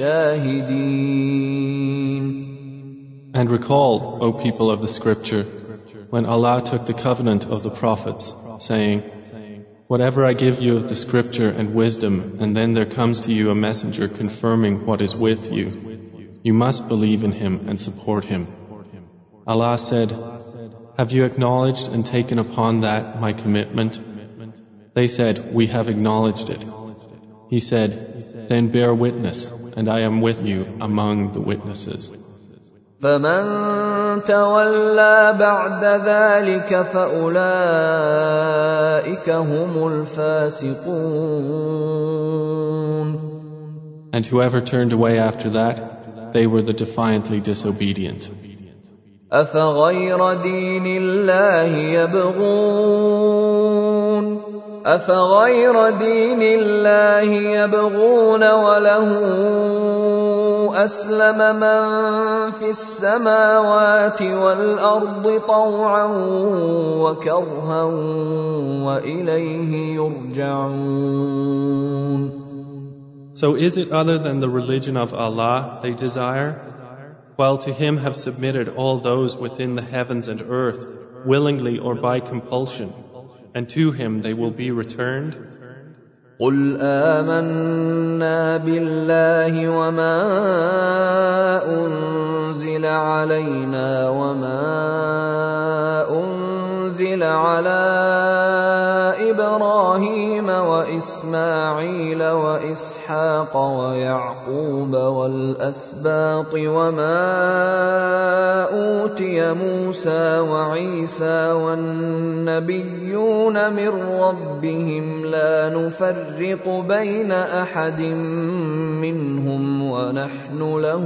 الشَّاهِدِينَ. And recall, O people of the Scripture, when Allah took the covenant of the prophets, saying, "Whatever I give you of the scripture and wisdom, and then there comes to you a messenger confirming what is with you, you must believe in him and support him." Allah said, "Have you acknowledged and taken upon that my commitment?" They said, "We have acknowledged it." He said, "Then bear witness, and I am with you among the witnesses." فَمَن تَوَلَّىٰ بَعْدَ ذَٰلِكَ فَأُولَٰئِكَ هُمُ الْفَاسِقُونَ. And whoever turned away after that, they were the defiantly disobedient. أَفَغَيْرَ دِينِ اللَّهِ يَبْغُونَ وَلَهُ أَسْلَمَ مَن فِي السَّمَاوَاتِ وَالْأَرْضِ طَوْعًا وَكَرْهًا وَإِلَيْهِ يُرْجَعُونَ. So is it other than the religion of Allah they desire, while to Him have submitted all those within the heavens and earth, willingly or by compulsion, and to Him they will be returned? قُلْ آمَنَّا بِاللَّهِ وَمَا أُنزِلَ عَلَيْنَا وَمَا أُنزِلَ عَلَىٰ إِبْرَاهِيمَ وَإِسْمَاعِيلَ وَإِسْحَاقَ وَيَعْقُوبَ وَالْأَسْبَاطِ وَمَا أُوتِيَ مُوسَىٰ وَعِيسَىٰ وَالنَّبِيُّونَ مِن رَّبِّهِمْ لَا نُفَرِّقُ بَيْنَ أَحَدٍ مِّنْهُمْ وَنَحْنُ لَهُ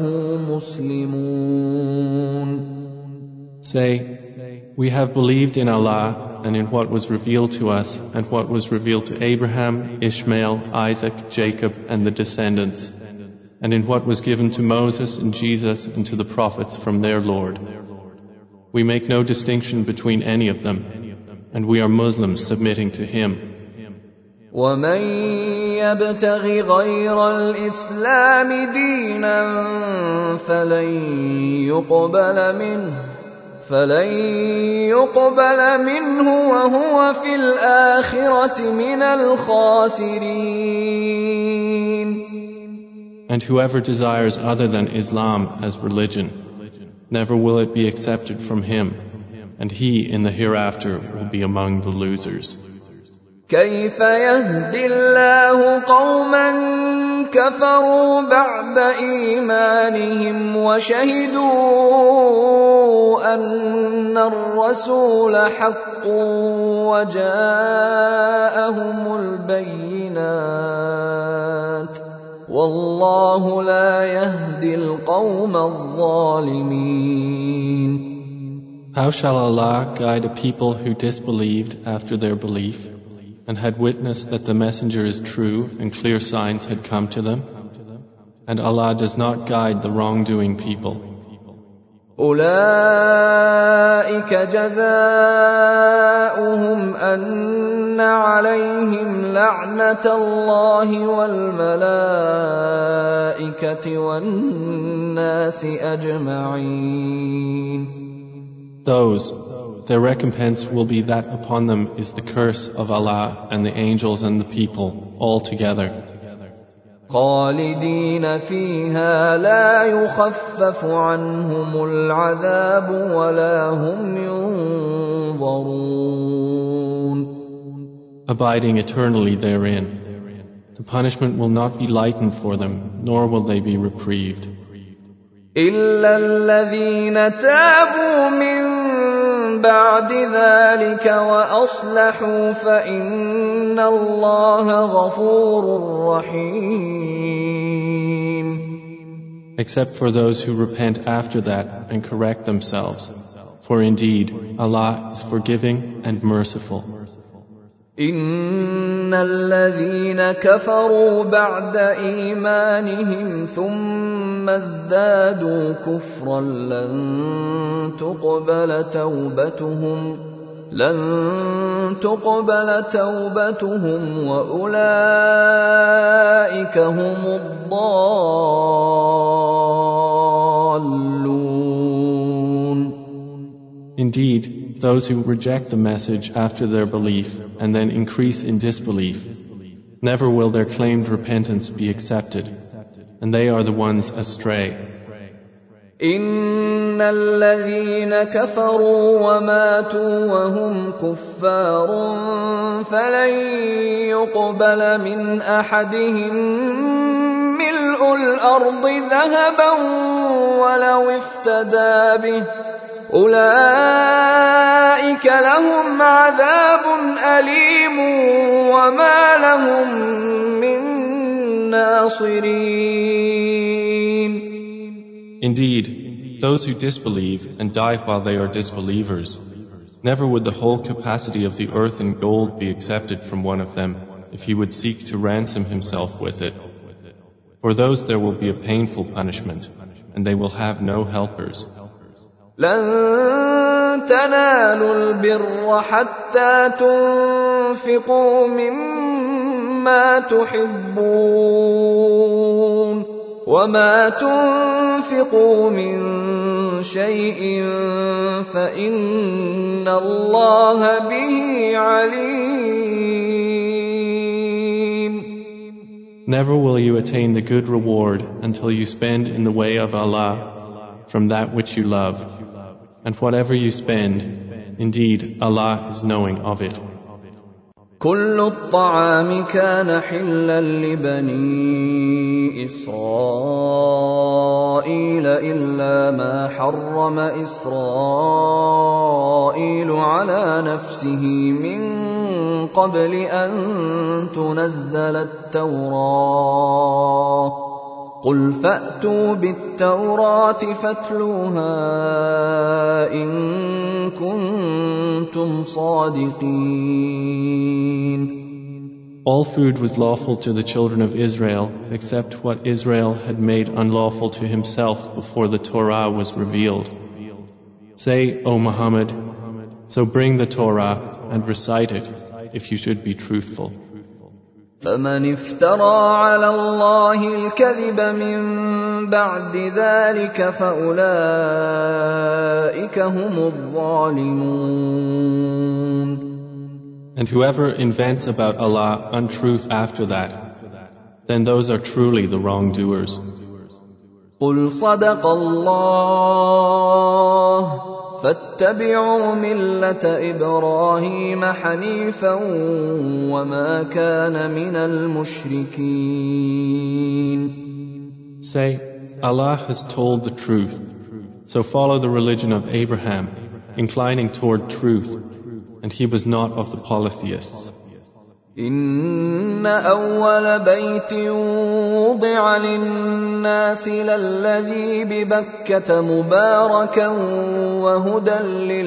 مُسْلِمُونَ. Say, we have believed in Allah and in what was revealed to us and what was revealed to Abraham, Ishmael, Isaac, Jacob and the descendants, and in what was given to Moses and Jesus and to the prophets from their Lord. We make no distinction between any of them, and we are Muslims submitting to Him. وَمَن يَبْتَغِ غَيْرَ الْإِسْلَامِ دِينًا فَلَن يُقْبَلَ مِنْهُ وَهُوَ فِي الْآخِرَةِ مِنَ الْخَاسِرِينَ. And whoever desires other than Islam as religion, never will it be accepted from him, and he in the hereafter will be among the losers. كيف يهدي الله قوما كفروا بعد إيمانهم وشهدوا أن الرسول حق وجاءهم البينات والله لا يهدي القوم الظالمين. How shall Allah guide a people who disbelieved after their belief and had witnessed that the messenger is true and clear signs had come to them? And Allah does not guide the wrongdoing people. أولئك جزاؤهم أن عليهم لعنة الله والملائكة والناس أجمعين. Those, their recompense will be that upon them is the curse of Allah and the angels and the people all together. خالدين فيها لا يخفف عنهم العذاب ولا هم ينظرون. Abiding eternally therein, the punishment will not be lightened for them, nor will they be reprieved. إلا الذين تابوا من بعد ذلك وأصلحوا فإن الله غفور رحيم. Except for those who repent after that and correct themselves, for indeed Allah is forgiving and merciful. إن الذين كفروا بعد إيمانهم ثم ازدادوا كفرا لن تقبل توبتهم وأولئك هم الضالون. Indeed, those who reject the message after their belief and then increase in disbelief, never will their claimed repentance be accepted, and they are the ones astray. إن الذين كفروا وماتوا وهم كفار فلن يقبل من أحدهم ملء الأرض ذهبا ولو افتدى به أولئك لهم عذاب أليم وما لهم من ناصرين. Indeed, those who disbelieve and die while they are disbelievers, never would the whole capacity of the earth in gold be accepted from one of them if he would seek to ransom himself with it. For those there will be a painful punishment, and they will have no helpers. لن تنالوا البر حتى تنفقوا مما تحبون وما تنفقوا من شيء فإن الله به عليم. Never will you attain the good reward until you spend in the way of Allah from that which you love. And whatever you spend, indeed Allah is knowing of it. كل الطعام كان حلا لبني إسرائيل إلا ما حرم إسرائيل على نفسه من قبل أن تنزل التوراة قل فأتوا بالتوراة فاتلوها إن كنتم صادقين. All food was lawful to the children of Israel except what Israel had made unlawful to himself before the Torah was revealed. Say, O Muhammad, so bring the Torah and recite it if you should be truthful. فمن افترى على الله الكذب من بعد ذلك فأولئك هم الظالمون. And whoever invents about Allah untruth after that, then those are truly the wrongdoers. قل صدق الله فاتبعوا ملة إبراهيم حنيفا وما كان من المشركين. Say, Allah has told the truth, so follow the religion of Abraham, inclining toward truth, and he was not of the polytheists. إن أول بيت وضع للناس للذي ببكة مباركا وهدى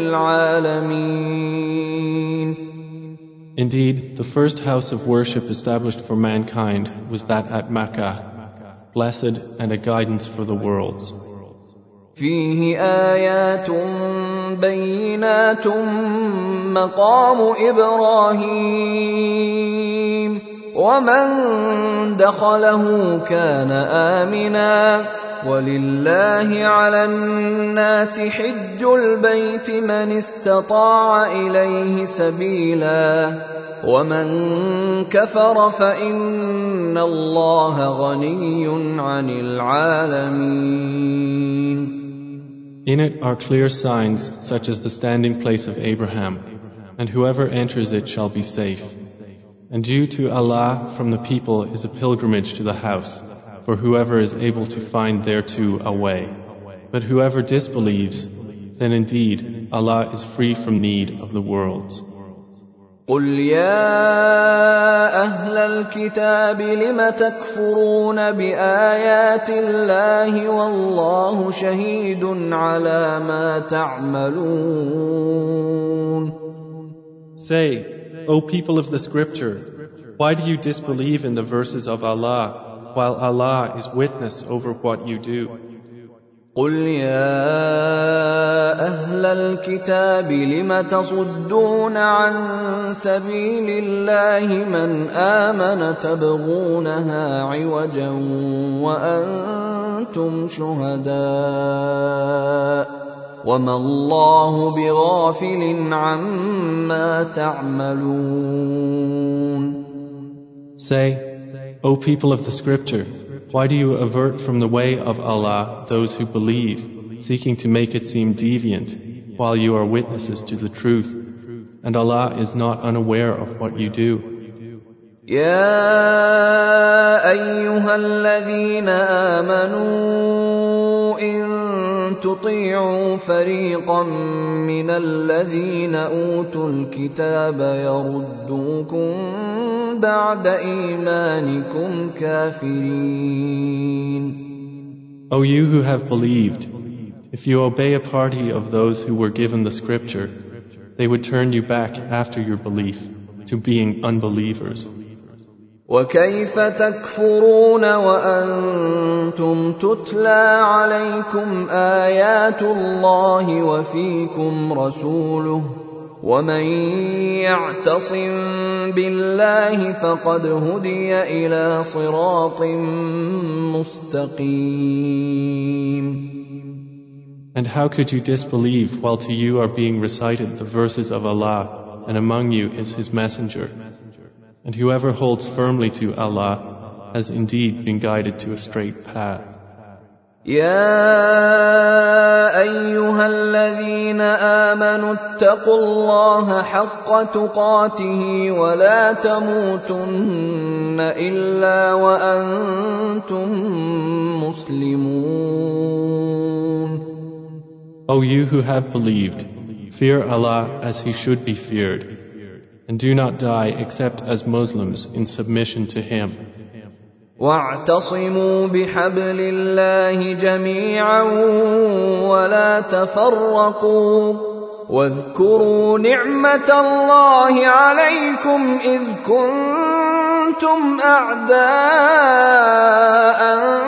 للعالمين. Indeed, the first house of worship established for mankind was that at Makkah, blessed and a guidance for the worlds. فيه آيات بينات مقام إبراهيم ومن دخله كان آمنا ولله على الناس حج البيت من استطاع إليه سبيلا ومن كفر فإن الله غني عن العالمين. In it are clear signs such as the standing place of Abraham, and whoever enters it shall be safe. And due to Allah from the people is a pilgrimage to the house, for whoever is able to find thereto a way. But whoever disbelieves, then indeed Allah is free from need of the worlds. قل يا أهل الكتاب لم تكفرون بآيات الله والله شهيد على ما تعملون. Say, O people of the scripture, why do you disbelieve in the verses of Allah while Allah is witness over what you do? قل يا أهل الكتاب لم تصدون عن سبيل الله من آمن تبغونها عوجا وأنتم شهداء وما الله بغافل عما تعملون. Say, O people of the scripture, why do you avert from the way of Allah those who believe, seeking to make it seem deviant, while you are witnesses to the truth, and Allah is not unaware of what you do? يا أيها الذين آمنوا إن تطيعوا فريقا من الذين أوتوا الكتاب يردوكم بعد إيمانكم كافرين. O you who have believed, if you obey a party of those who were given the scripture, they would turn you back after your belief to being unbelievers. وكيف تكفرون وأنتم تتلى عليكم آيات الله وفيكم رسوله ومن يعتصم بالله فقد هدي إلى صراط مستقيم. And how could you disbelieve while to you are being recited the verses of Allah, and among you is His Messenger? And whoever holds firmly to Allah has indeed been guided to a straight path. يا أيها الذين آمنوا اتقوا الله حق تقاته ولا تموتن إلا وأنتم مسلمون. O you who have believed, fear Allah as He should be feared, and do not die except as Muslims in submission to Him. واعتصموا بحبل الله جميعا ولا تفرقوا واذكروا نعمة الله عليكم إذ كنتم أعداء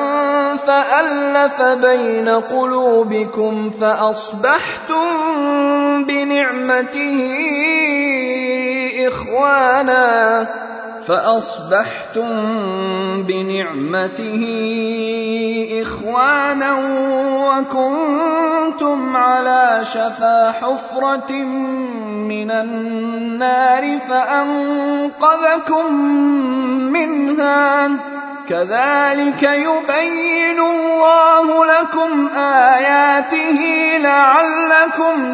فألف بين قلوبكم فأصبحتم بنعمته إخوانا وكنتم على شفا حفرة من النار فأنقذكم منها كذلك يبين الله لكم آياته لعلكم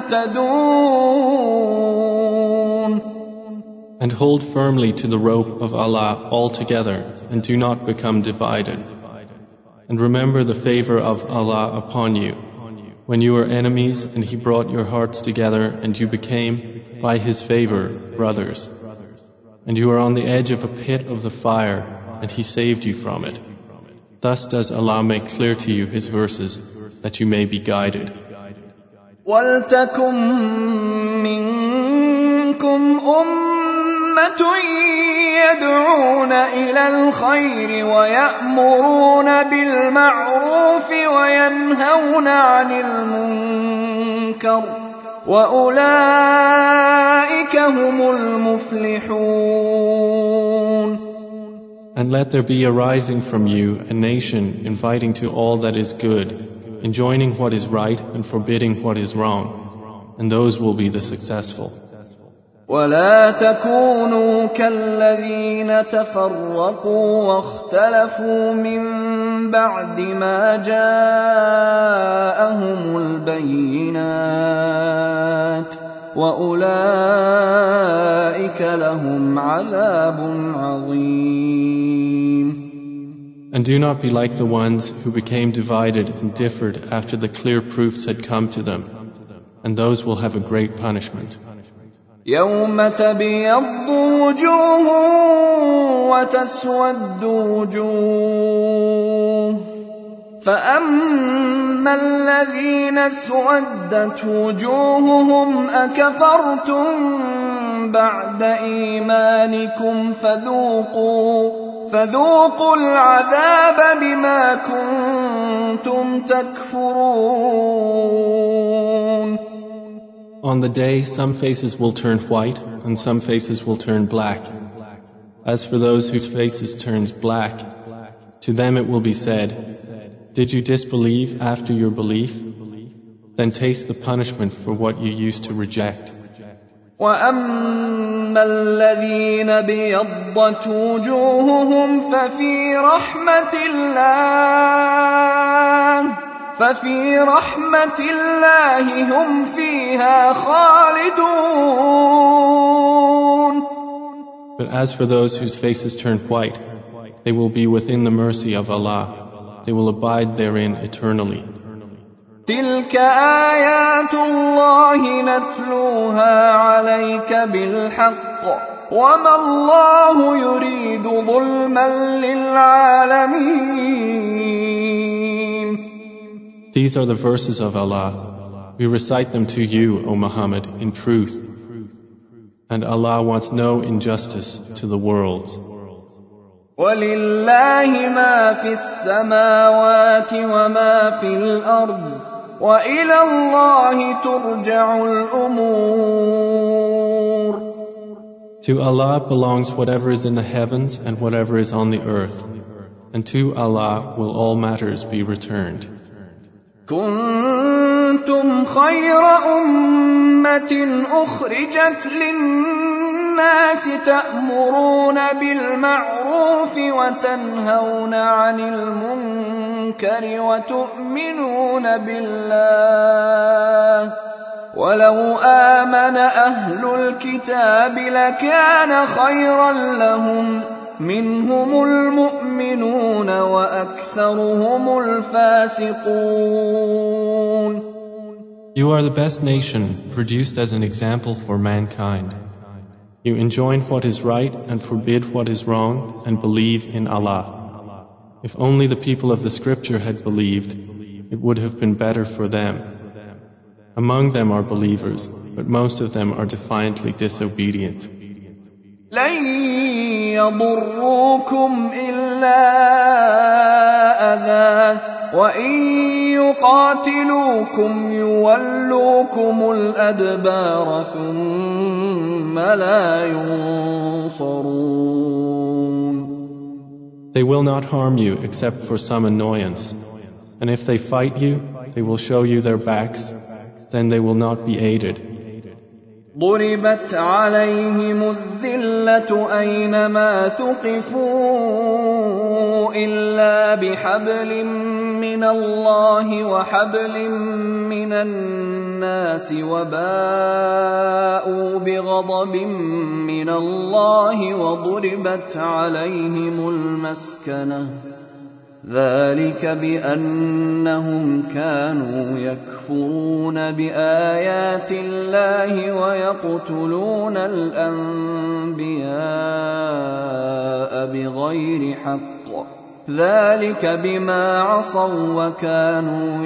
تهتدون. And hold firmly to the rope of Allah altogether, and do not become divided. And remember the favor of Allah upon you, when you were enemies and He brought your hearts together and you became, by His favor, brothers. And you were on the edge of a pit of the fire, and He saved you from it. Thus does Allah make clear to you His verses, that you may be guided. وَلْتَكُن مِّنكُمْ أُمَّةٌ يَدْعُونَ إِلَى الْخَيْرِ وَيَأْمُرُونَ بِالْمَعْرُوفِ وَيَنْهَوْنَ عَنِ الْمُنكَرِ وَأُولَئِكَ هُمُ الْمُفْلِحُونَ. And let there be arising from you a nation inviting to all that is good, enjoining what is right and forbidding what is wrong, and those will be the successful. ولا تكونوا كالذين تفرقوا واختلفوا من بعد ما جاءهم البينات وأولئك لهم عذاب عظيم. And do not be like the ones who became divided and differed after the clear proofs had come to them, and those will have a great punishment. يوم تبيض وجوه وتسود وجوه فأما الذين اسودت وجوههم أكفرتم بعد إيمانكم فذوقوا العذاب بما كنتم تكفرون. On the day, some faces will turn white and some faces will turn black. As for those whose faces turns black, to them it will be said, "Did you disbelieve after your belief? Then taste the punishment for what you used to reject." وَأَمَّا الَّذِينَ ابْيَضَّتْ وُجُوهُهُمْ ففي رحمة الله هم فيها خالدون. But as for those whose faces turn white, they will be within the mercy of Allah. They will abide therein eternally. تلك آيات الله نتلوها عليك بالحق وما الله يريد ظلما للعالمين. These are the verses of Allah. We recite them to you, O Muhammad, in truth. And Allah wants no injustice to the worlds. وَلِلَّهِ مَا فِي السَّمَاوَاتِ وَمَا فِي الْأَرْضِ وَإِلَى اللَّهِ تُرْجَعُ الْأُمُورُ. To Allah belongs whatever is in the heavens and whatever is on the earth. And to Allah will all matters be returned. كنتم خير أمة أخرجت للناس تأمرون بالمعروف وتنهون عن المنكر وتؤمنون بالله ولو آمن أهل الكتاب لكان خيرا لهم منهم المؤمنون وأكثرهم الفاسقون. You are the best nation produced as an example for mankind. You enjoin what is right and forbid what is wrong and believe in Allah. If only the people of the scripture had believed, it would have been better for them. Among them are believers, but most of them are defiantly disobedient. لن يضروكم إلا أذى وإن يقاتلوكم يولوكم الأدبار ثم لا ينصرون. They will not harm you except for some annoyance. And if they fight you, they will show you their backs, then they will not be aided. ضربت عليهم الذلة أينما ثقفوا إلا بحبل من الله وحبل من الناس وباءوا بغضب من الله وضربت عليهم المسكنة ذلك بأنهم كانوا يكفرون بآيات الله ويقتلون الأنبياء بغير حق ذلك بما عصوا وكانوا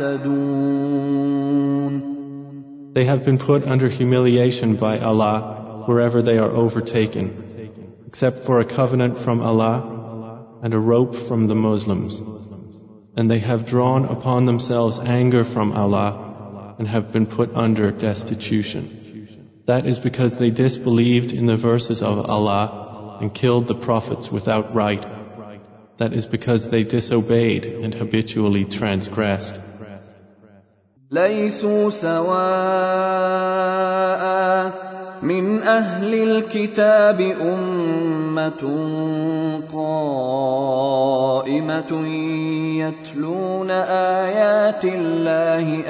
يعتدون. They have been put under humiliation by Allah wherever they are overtaken, except for a covenant from Allah and a rope from the Muslims. And they have drawn upon themselves anger from Allah and have been put under destitution. That is because they disbelieved in the verses of Allah and killed the prophets without right. That is because they disobeyed and habitually transgressed. ليسوا سواء من أهل الكتاب أمة قائمة يتلون آيات الله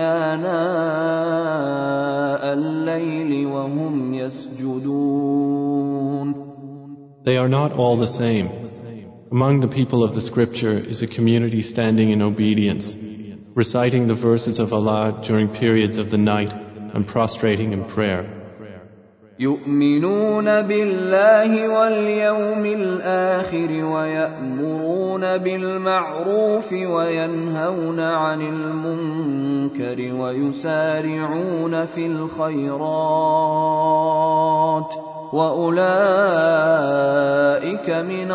آناء الليل وهم يسجدون. They are not all the same. Among the people of the scripture is a community standing in obedience, reciting the verses of Allah during periods of the night and prostrating in prayer. يؤمنون بالله واليوم الآخر ويأمرون بالمعروف وينهون عن المنكر ويسارعون في الخيرات وأولئك من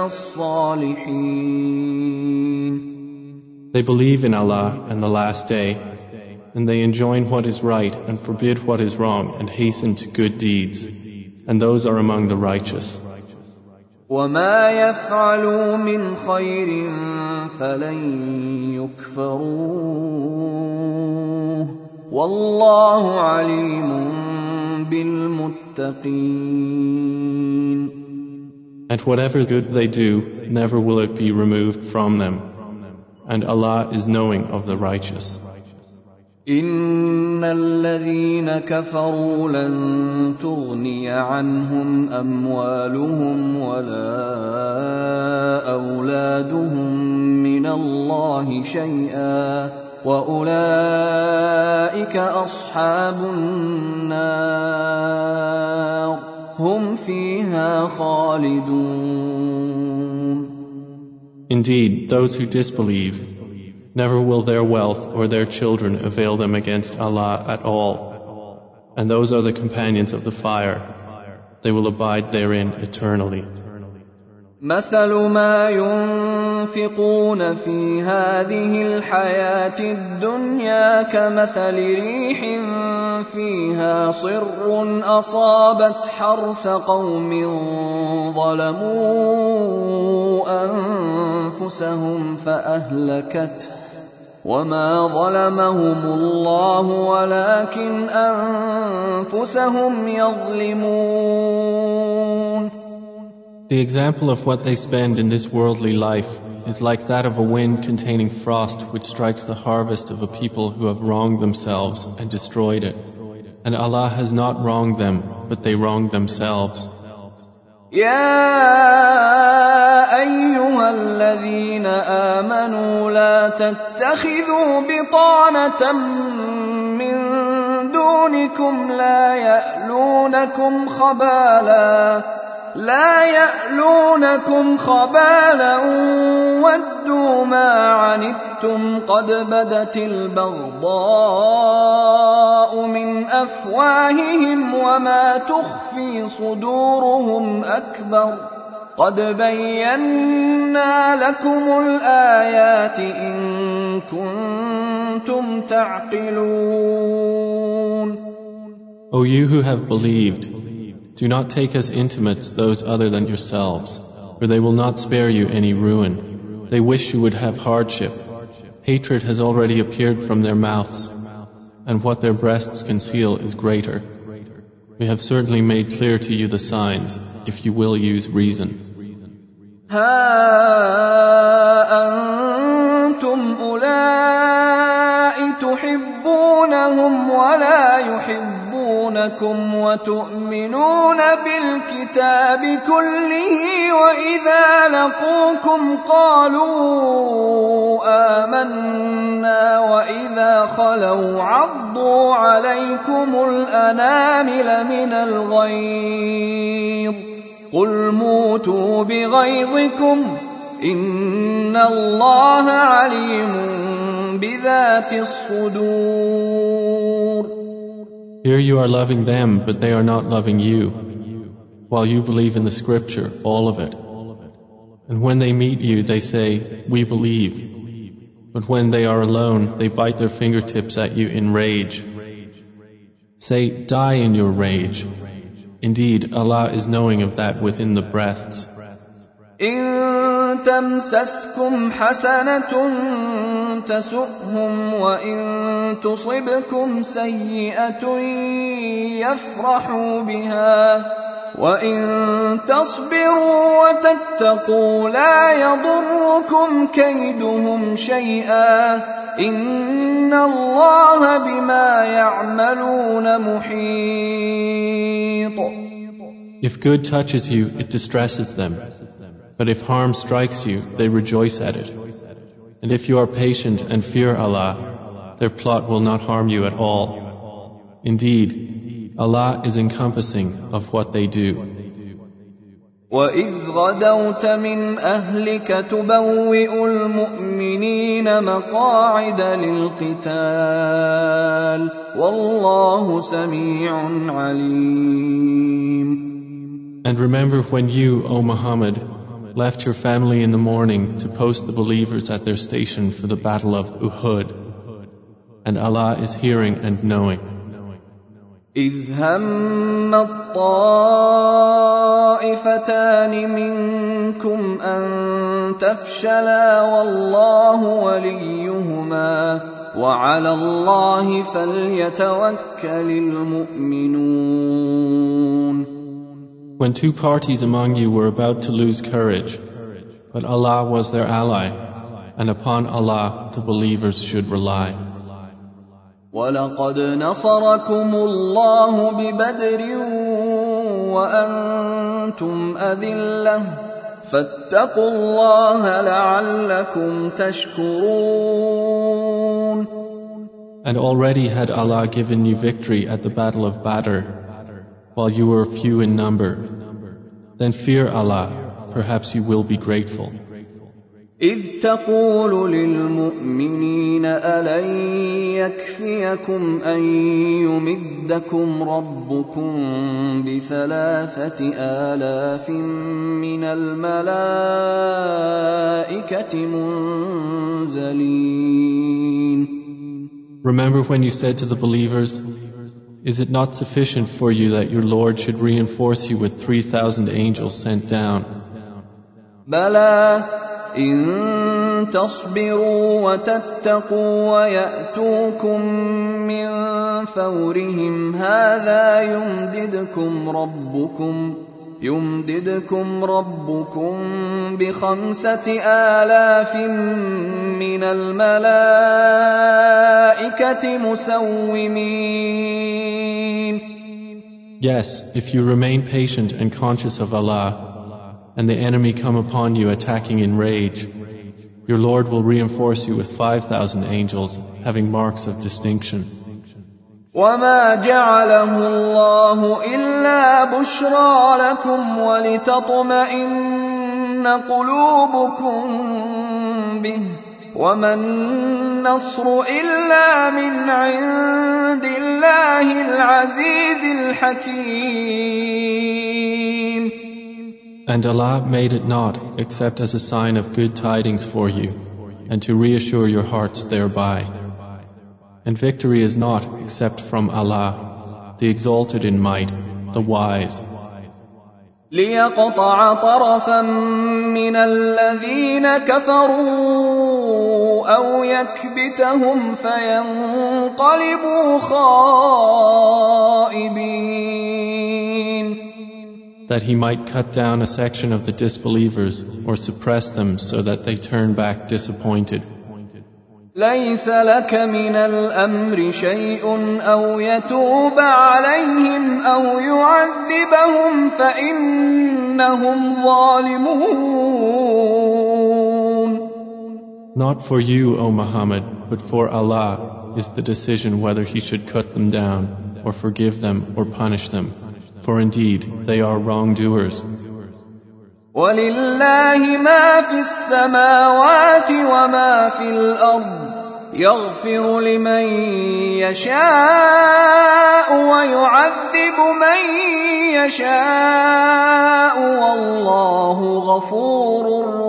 الصالحين. They believe in Allah and the last day, and they enjoin what is right and forbid what is wrong and hasten to good deeds, and those are among the righteous. وما يفعلوا من خير فلن يكفروه والله عليم بالمتقين. And whatever good they do, never will it be removed from them, and Allah is knowing of the righteous. إن الذين كفروا لن تغني عنهم أموالهم ولا أولادهم من الله شيئا وأولئك أصحاب النار هم فيها خالدون. Indeed, those who disbelieve, never will their wealth or their children avail them against Allah at all. And those are the companions of the fire. They will abide therein eternally. مثل ما ينفقون في هذه الحياة الدنيا كمثل ريح فيها صر أصابت حرث قوم ظلموا أنفسهم فأهلكته وما ظلمهم الله ولكن أنفسهم يظلمون. The example of what they spend in this worldly life is like that of a wind containing frost which strikes the harvest of a people who have wronged themselves and destroyed it. And Allah has not wronged them, but they wronged themselves. يا أيها الذين آمنوا لا تتخذوا بطانة من دونكم لا يألونكم خبالا ودوا ما عنتم قد بدت البغضاء من أفواههم وما تخفي صدورهم أكبر قد بينا لكم الآيات إن كنتم تعقلون. O you who have believed, do not take as intimates those other than yourselves, for they will not spare you any ruin. They wish you would have hardship. Hatred has already appeared from their mouths, and what their breasts conceal is greater. We have certainly made clear to you the signs, if you will use reason. أنتم أولئك تحبونهم ولا يحبونكم وتؤمنون بالكتاب كله وإذا لقوكم قالوا آمنا وإذا خلوا عضوا عليكم الأنامل من الغيظ قل موتوا بغيظكم إن الله عليم بذات الصدور. Here you are loving them, but they are not loving you, while you believe in the scripture, all of it. And when they meet you, they say, we believe. But when they are alone, they bite their fingertips at you in rage. Say, die in your rage. Indeed, Allah is knowing of that within the breasts. إن تمسسكم حسنة تسؤهم وإن تصبكم سيئة يفرحوا بها وإن تصبروا وتتقوا لا يضركم كيدهم شيئا إن الله بما يعملون محيط. If good touches you, it distresses them. But if harm strikes you, they rejoice at it. And if you are patient and fear Allah, their plot will not harm you at all. Indeed, Allah is encompassing of what they do. وَإِذْ غَدَوْتَ مِنْ أَهْلِكَ تُبَوِّئُ الْمُؤْمِنِينَ مَقَاعِدَ لِلْقِتَالِ وَاللَّهُ سَمِيعٌ عَلِيمٌ. And remember when you, O Muhammad, left your family in the morning to post the believers at their station for the battle of Uhud. And Allah is hearing and knowing. إِذْ هَمَّ الطَّائِفَتَانِ مِنكُمْ أَن تَفْشَلَا وَاللَّهُ وَلِيُّهُمَا وَعَلَى اللَّهِ فَلْيَتَوَكَّلِ الْمُؤْمِنُونَ. When two parties among you were about to lose courage, but Allah was their ally, and upon Allah the believers should rely. وَلَقَدْ نَصَرَكُمُ اللَّهُ بِبَدْرٍ وَأَنْتُمْ أَذِلَّةٌ فَاتَّقُوا اللَّهَ لَعَلَّكُمْ تَشْكُرُونَ. And already had Allah given you victory at the battle of Badr, while you were few in number. Then fear Allah, perhaps you will be grateful. إِذْ تَقُولُ لِلْمُؤْمِنِينَ أَلَنْ يَكْفِيَكُمْ أَنْ يُمِدَّكُمْ رَبُّكُمْ ب3,000 مِّنَ الْمَلَائِكَةِ مُنْزَلِينَ. Remember when you said to the believers, is it not sufficient for you that your Lord should reinforce you with 3,000 angels sent down? بَلَى إِن تَصْبِرُوا وَتَتَّقُوا وَيَأْتُوكُم مِّن فَوْرِهِمْ هَٰذَا يُمْدِدْكُمْ رَبُّكُم ب5,000 مِّنَ الْمَلَائِكَةِ مُسَوِّمِينَ. Yes, if you remain patient and conscious of Allah, and the enemy come upon you attacking in rage, your Lord will reinforce you with 5,000 angels having marks of distinction. وَمَا جَعَلَهُ اللَّهُ إِلَّا بُشْرَىٰ لَكُمْ وَلِتَطْمَئِنَّ قُلُوبُكُم بِهِ وَمَا النَّصْرُ إِلَّا مِنْ عِندِ اللَّهِ الْعَزِيزِ الْحَكِيمِ. And Allah made it not except as a sign of good tidings for you, and to reassure your hearts thereby. And victory is not except from Allah, the exalted in might, the wise. لِيَقْطَعَ طَرَفًا مِّنَ الَّذِينَ كَفَرُوا أَوْ يَكْبِتَهُمْ فَيَنقَلِبُوا خَائِبِينَ. That He might cut down a section of the disbelievers or suppress them so that they turn back disappointed. لَيْسَ لَكَ مِنَ الْأَمْرِ شَيْءٌ أَوْ يَتُوبَ عَلَيْهِمْ أَوْ يُعَذِّبَهُمْ فَإِنَّهُمْ ظَالِمُونَ. Not for you, O Muhammad, but for Allah is the decision whether He should cut them down or forgive them or punish them. For indeed, they are wrongdoers. وَلِلَّهِ مَا فِي السَّمَاوَاتِ وَمَا فِي الْأَرْضِ يَغْفِرُ لِمَن يَشَاءُ وَيُعَذِّبُ مَن يَشَاءُ وَاللَّهُ غَفُورٌ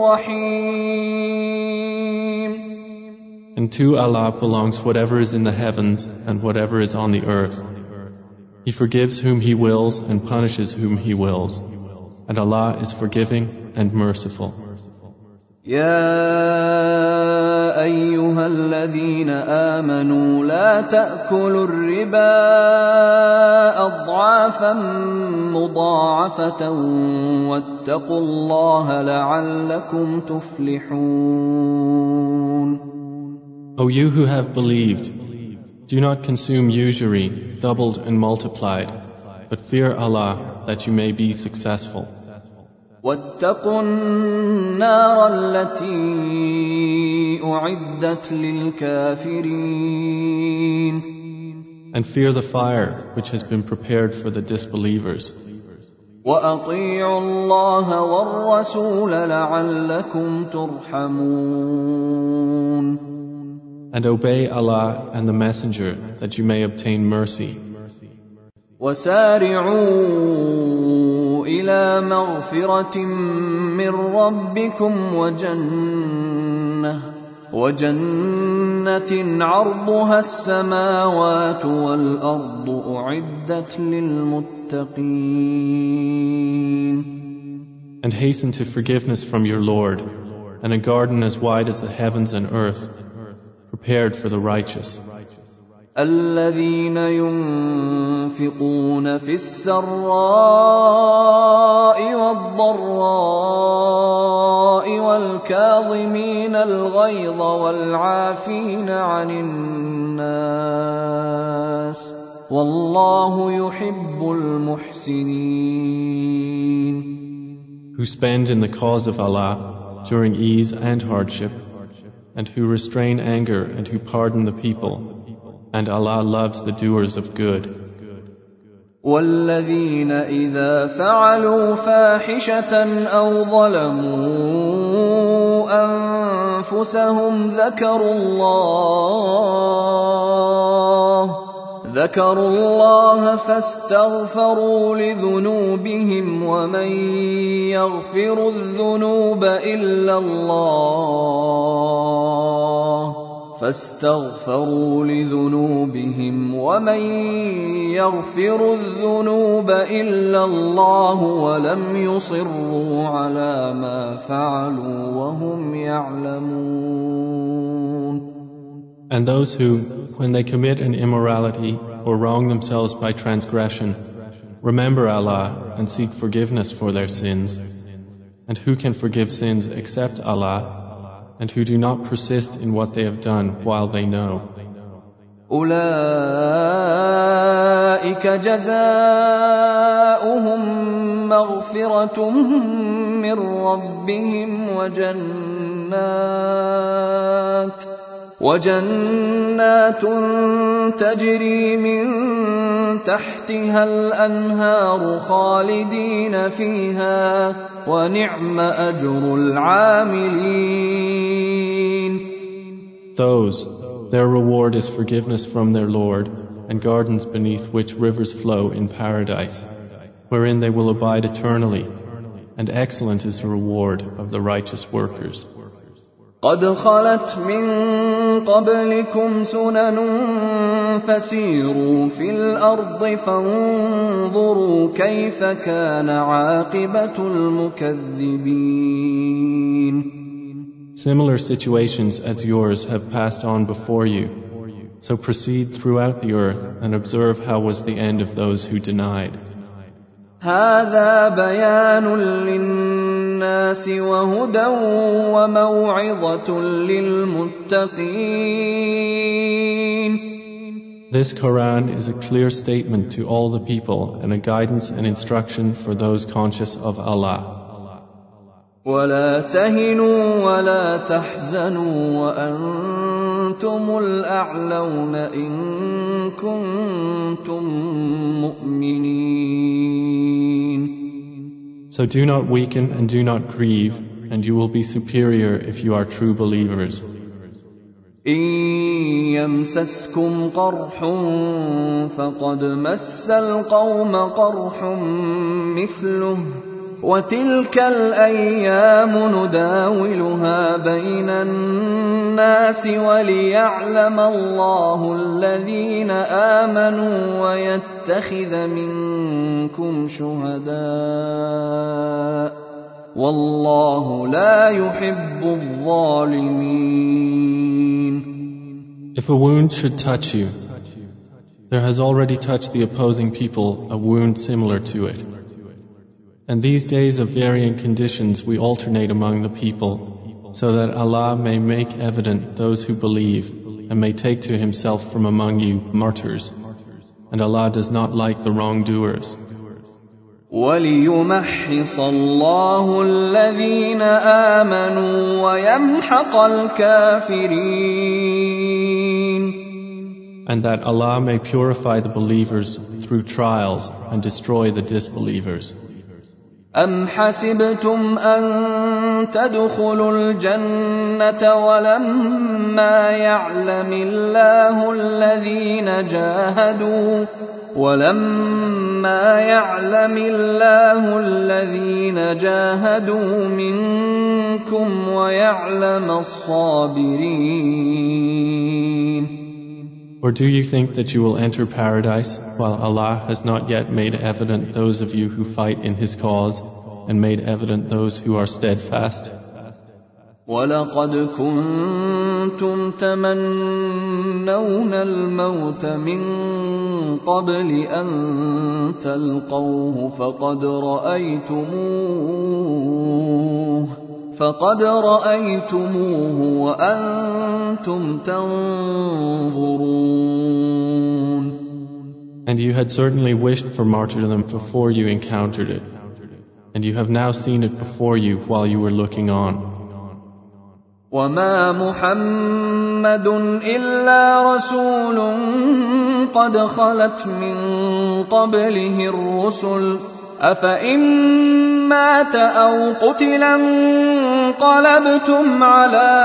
رَّحِيمٌ. And to Allah belongs whatever is in the heavens and whatever is on the earth. He forgives whom He wills and punishes whom He wills. And Allah is forgiving and merciful. يا أيها الذين آمنوا لا تأكلوا الربا أضعافا مضاعفة واتقوا الله لعلكم تفلحون. O you who have believed, do not consume usury doubled and multiplied, but fear Allah that you may be successful. واتقوا النار التي أعدت للكافرين. And fear the fire which has been prepared for the disbelievers. وأطيعوا الله والرسول لعلكم ترحمون. And obey Allah and the Messenger that you may obtain mercy. وسارعوا إلى مغفرة من ربكم وجنة عرضها السماوات والأرض أعدت للمتقين. And hasten to forgiveness from your Lord, and a garden as wide as the heavens and earth, prepared for the righteous. الذين ينفقون في السراء والضراء والكاظمين الغيظ والعافين عن الناس والله يحب المحسنين. Who spend in the cause of Allah during ease and hardship, and who restrain anger and who pardon the people, and Allah loves the doers of good. والذين إذا فعلوا فاحشة أو ظلموا أنفسهم ذكروا الله فاستغفروا لذنوبهم ومن يغفر الذنوب إلا الله ولم يصروا على ما فعلوا وهم يعلمون. And those who, when they commit an immorality or wrong themselves by transgression, remember Allah and seek forgiveness for their sins. And who can forgive sins except Allah? And who do not persist in what they have done while they know. أولئك جزاؤهم مغفرة من ربهم وجنات تجري من تحتها الأنهار خالدين فيها ونعم أجر العاملين. Those, their reward is forgiveness from their Lord and gardens beneath which rivers flow in paradise, wherein they will abide eternally, and excellent is the reward of the righteous workers. قد خلت من قبلكم سنن فسيروا في الأرض فانظروا كيف كان عاقبة المكذبين. Similar situations as yours have passed on before you, so proceed throughout the earth and observe how was the end of those who denied. هذا بيان للناس وهدى وموعظة للمتقين. This Quran is a clear statement to all the people and a guidance and instruction for those conscious of Allah. ولا تهنوا ولا تحزنوا وأنتم الأعلون إن كنتم مؤمنين. So do not weaken and do not grieve, and you will be superior if you are true believers. إن يمسسكم قرح فقد مس القوم قرح مثله وتلك الأيام نداولها بين الناس وليعلم الله الذين آمنوا ويتخذ منكم شهداء والله لا يحب الظالمين. If a wound should touch you, there has already touched the opposing people a wound similar to it. And these days of varying conditions we alternate among the people, so that Allah may make evident those who believe and may take to Himself from among you martyrs. And Allah does not like the wrongdoers. وَلِيُمَحِّصَ اللَّهُ الَّذِينَ آمَنُوا وَيَمْحَقَ الْكَافِرِينَ. And that Allah may purify the believers through trials and destroy the disbelievers. أَمْ حَسِبْتُمْ أَن تَدْخُلُوا الْجَنَّةَ وَلَمَّا يَعْلَمِ اللَّهُ الَّذِينَ جَاهَدُوا مِنكُمْ وَيَعْلَمَ الصَّابِرِينَ. Or do you think that you will enter paradise while Allah has not yet made evident those of you who fight in His cause and made evident those who are steadfast? وَلَقَدْ كُنْتُمْ تَمَنَّوْنَ الْمَوْتَ مِنْ قَبْلِ أَنْ تَلْقَوْهُ فَقَدْ رَأَيْتُمُوهُ وَأَنْتُمْ تَنْظُرُونَ. And you had certainly wished for martyrdom before you encountered it, and you have now seen it before you while you were looking on. وَمَا مُحَمَّدٌ إِلَّا رَسُولٌ قَدْ خَلَتْ مِن قَبْلِهِ الرُّسُلُ أَفَإِن مَّاتَ أَوْ قُتِلَ انقَلَبْتُمْ عَلَىٰ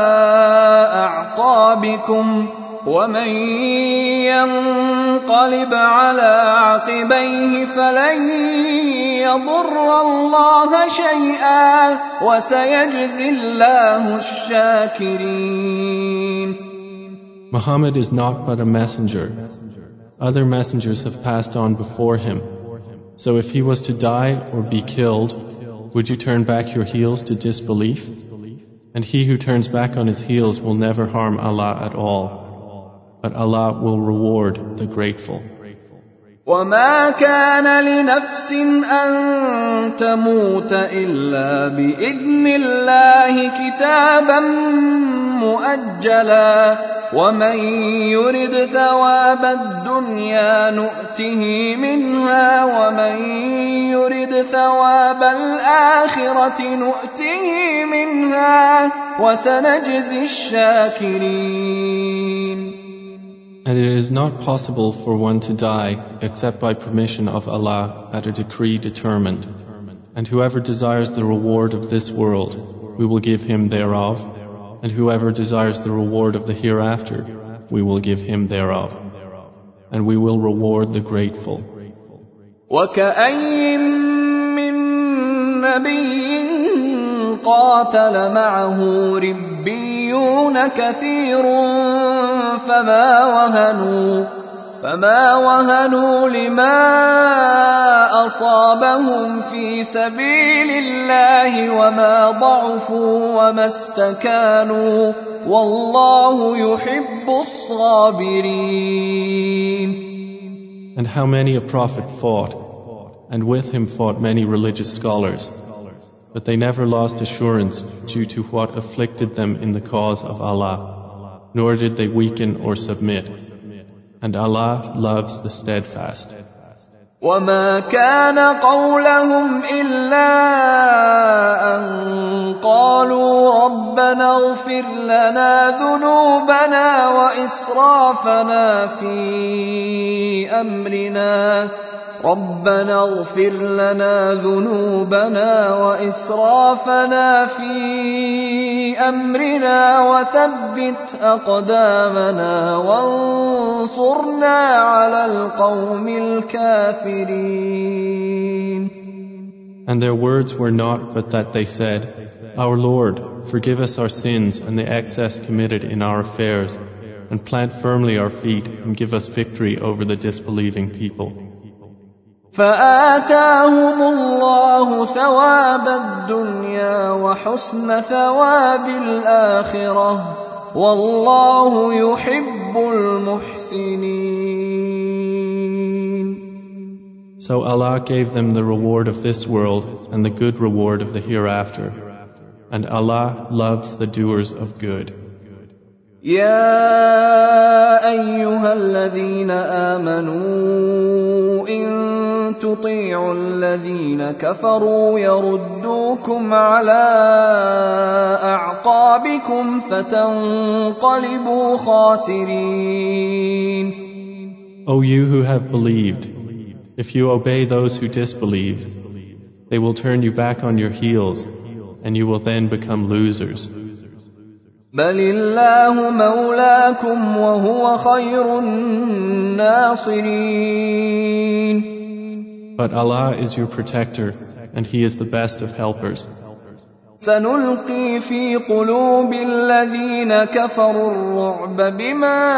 أَعْقَابِكُمْ وَمَن يَنقَلِبْ عَلَىٰ عَقِبَيْهِ فَلَن يَضُرَّ اللَّهَ شَيْئًا وَسَيَجْزِي اللَّهُ الشَّاكِرِينَ. Muhammad is not but a messenger. Other messengers have passed on before him. So if he was to die or be killed, would you turn back your heels to disbelief? And he who turns back on his heels will never harm Allah at all. But Allah will reward the grateful. وَمَا كَانَ لِنَفْسٍ أَن تَمُوتَ إِلَّا بِإِذْنِ اللَّهِ كِتَابًا مُؤَجَّلًا وَمَن يُرِدْ ثَوَابَ الدُّنْيَا نُؤْتِهِ مِنْهَا وَمَن يُرِدْ ثَوَابَ الْآخِرَةِ نُؤْتِهِ مِنْهَا وَسَنَجْزِي الشَّاكِرِينَ. And it is not possible for one to die except by permission of Allah at a decree determined. And whoever desires the reward of this world, we will give him thereof. And whoever desires the reward of the hereafter, we will give him thereof. And we will reward the grateful. وَكَأَيٍّ مِّن نَّبِيٍّ قَاتَلَ مَعَهُ رِبِّيُّونَ كَثِيرٌ فما وهنوا لما أصابهم في سبيل الله وما ضعفوا وما استكانوا والله يحب الصابرين. And how many a prophet fought, and with him fought many religious scholars, but they never lost assurance due to what afflicted them in the cause of Allah, nor did they weaken or submit. And Allah loves the steadfast. وَمَا كَانَ قَوْلَهُمْ إِلَّا أَن قَالُوا رَبَّنَا اغْفِرْ لَنَا ذُنُوبَنَا وَإِسْرَافَنَا فِي أَمْرِنَا رَبَّنَا اغْفِرْ لَنَا ذُنُوبَنَا وَإِسْرَافَنَا فِي أَمْرِنَا وَثَبِّتْ أَقْدَامَنَا وَانصُرْنَا عَلَى الْقَوْمِ الْكَافِرِينَ. And their words were not but that they said, Our Lord, forgive us our sins and the excess committed in our affairs, and plant firmly our feet and give us victory over the disbelieving people. فآتاهم الله ثواب الدنيا وحسن ثواب الآخرة والله يحب المحسنين. So Allah gave them the reward of this world and the good reward of the hereafter. And Allah loves the doers of good. يا أيها الذين آمنوا إن تطيعوا الذين كفروا يردوكم على أعقابكم فتنقلبوا خاسرين. O you who have believed, if you obey those who disbelieve, they will turn you back on your heels, and you will then become losers. بل الله مولاكم وهو خير الناصرين. But Allah is your protector, and He is the best of helpers. سنلقي في قلوب الذين كفروا الرعب بما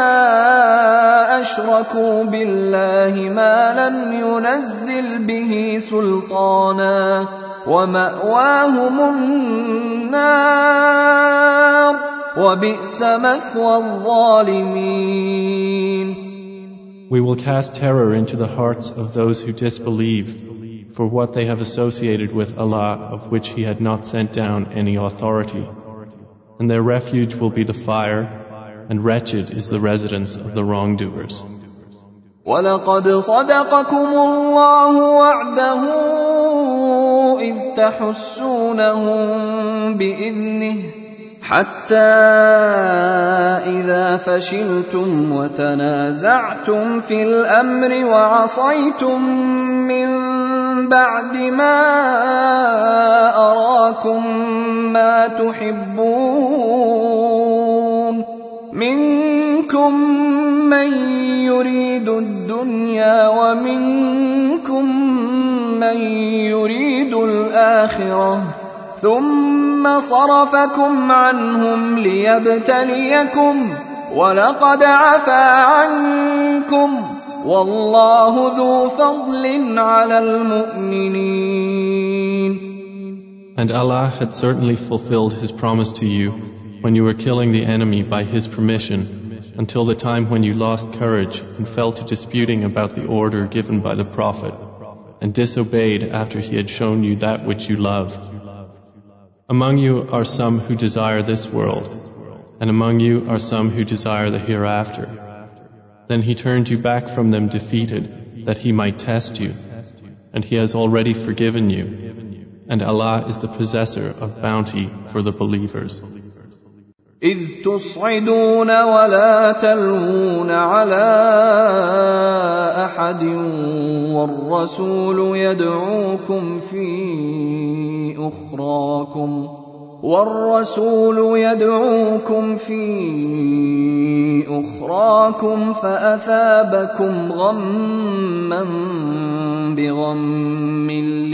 أشركوا بالله ما لم ينزل به سلطانا ومأواهم النار وبئس مثوى الظالمين. We will cast terror into the hearts of those who disbelieve for what they have associated with Allah, of which He had not sent down any authority. And their refuge will be the fire, and wretched is the residence of the wrongdoers. وَلَقَدْ صَدَقَكُمُ اللَّهُ وَعْدَهُ إِذْ تَحُسُّونَهُم بِإِذْنِهِ حَتَّى إِذَا فَشِلْتُمْ وَتَنَازَعْتُمْ فِي الْأَمْرِ وَعَصَيْتُم مِّن بعد ما أراكم ما تحبون منكم من يريد الدنيا ومنكم من يريد الآخرة ثم صرفكم عنهم ليبتليكم ولقد عفا عنكم والله ذو فضل على المؤمنين. And Allah had certainly fulfilled His promise to you when you were killing the enemy by His permission, until the time when you lost courage and fell to disputing about the order given by the Prophet, and disobeyed after he had shown you that which you love. Among you are some who desire this world, and among you are some who desire the hereafter. Then He turned you back from them defeated, that He might test you, and He has already forgiven you, and Allah is the possessor of bounty for the believers. إذ تصعدون ولا تلوون على أحد والرسول يدعوكم في أخراكم فأثابكم غما بغم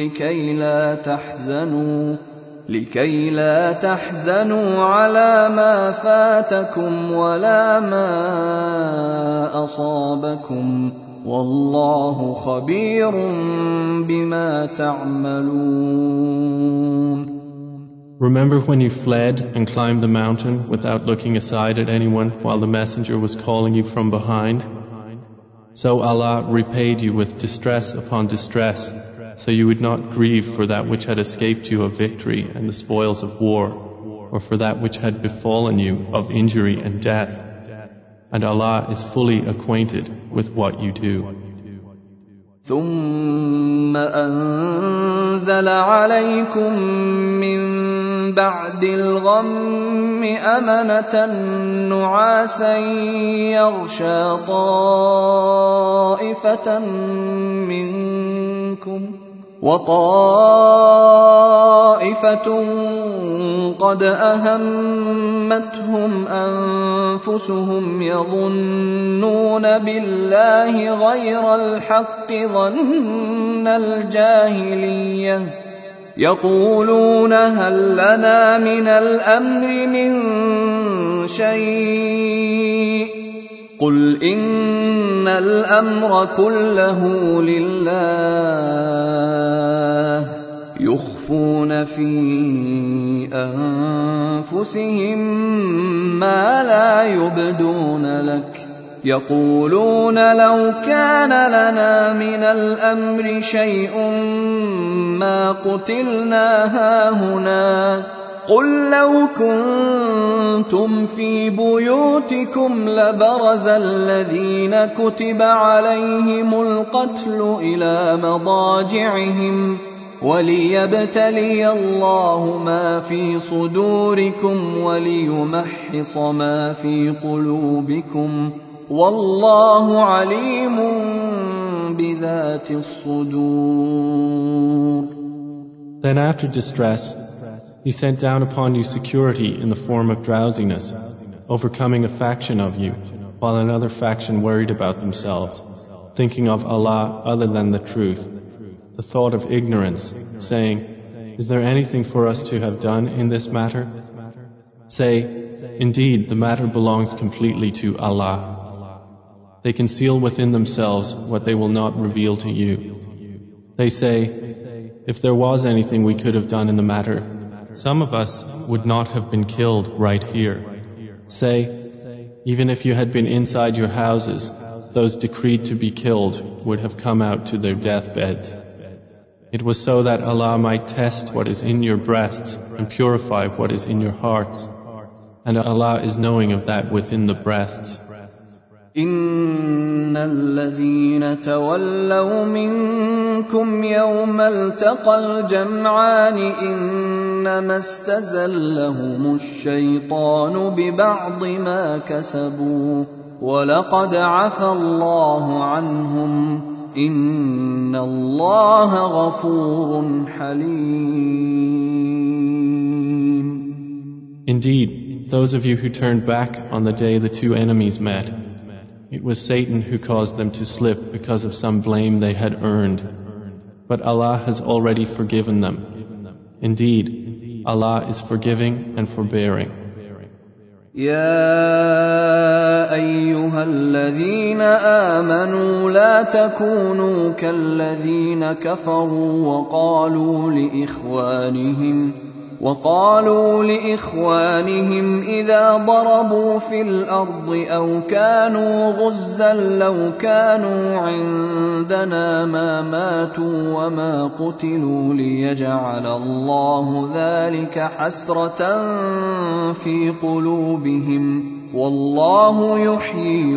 لكي لا تحزنوا على ما فاتكم ولا ما أصابكم والله خبير بما تعملون. Remember when you fled and climbed the mountain without looking aside at anyone while the messenger was calling you from behind? So Allah repaid you with distress upon distress, so you would not grieve for that which had escaped you of victory and the spoils of war, or for that which had befallen you of injury and death. And Allah is fully acquainted with what you do. ثم أنزل عليكم من بعد الغم أمنة نعاسا يغشى طائفة منكم وطائفة قد أهمتهم أنفسهم يظنون بالله غير الحق ظن الجاهلية يقولون هل لنا من الأمر من شيء قل إن الأمر كله لله يخفون في أنفسهم ما لا يبدون لك يقولون لو كان لنا من الأمر شيء ما قتلنا هاهنا قل لو كنتم في بيوتكم لبرز الذين كتب عليهم القتل إلى مضاجعهم وليبتلي الله ما في صدوركم وليمحص ما في قلوبكم والله عليم بذات الصدور. Then after distress, He sent down upon you security in the form of drowsiness, overcoming a faction of you, while another faction worried about themselves, thinking of Allah other than the truth, the thought of ignorance, saying, "Is there anything for us to have done in this matter?" Say, "Indeed, the matter belongs completely to Allah. They conceal within themselves what they will not reveal to you." They say, "If there was anything we could have done in the matter, some of us would not have been killed right here." Say, "Even if you had been inside your houses, those decreed to be killed would have come out to their deathbeds. It was so that Allah might test what is in your breasts and purify what is in your hearts. And Allah is knowing of that within the breasts. إن الذين تولوا منكم يوم التقى الجمعان إنما استزلهم الشيطان ببعض ما كسبوا ولقد عفى الله عنهم إن الله غفور حليم. Indeed, those of you who turned back on the day the two enemies met, it was Satan who caused them to slip because of some blame they had earned. But Allah has already forgiven them. Indeed, Allah is forgiving and forbearing. يا أيها الذين آمنوا لا تكونوا كالذين كفروا وقالوا لإخوانهم إذا ضربوا في الأرض أو كانوا غزا لو كانوا عندنا ما ماتوا وما قتلوا ليجعل الله ذلك حسرة في قلوبهم والله يحيي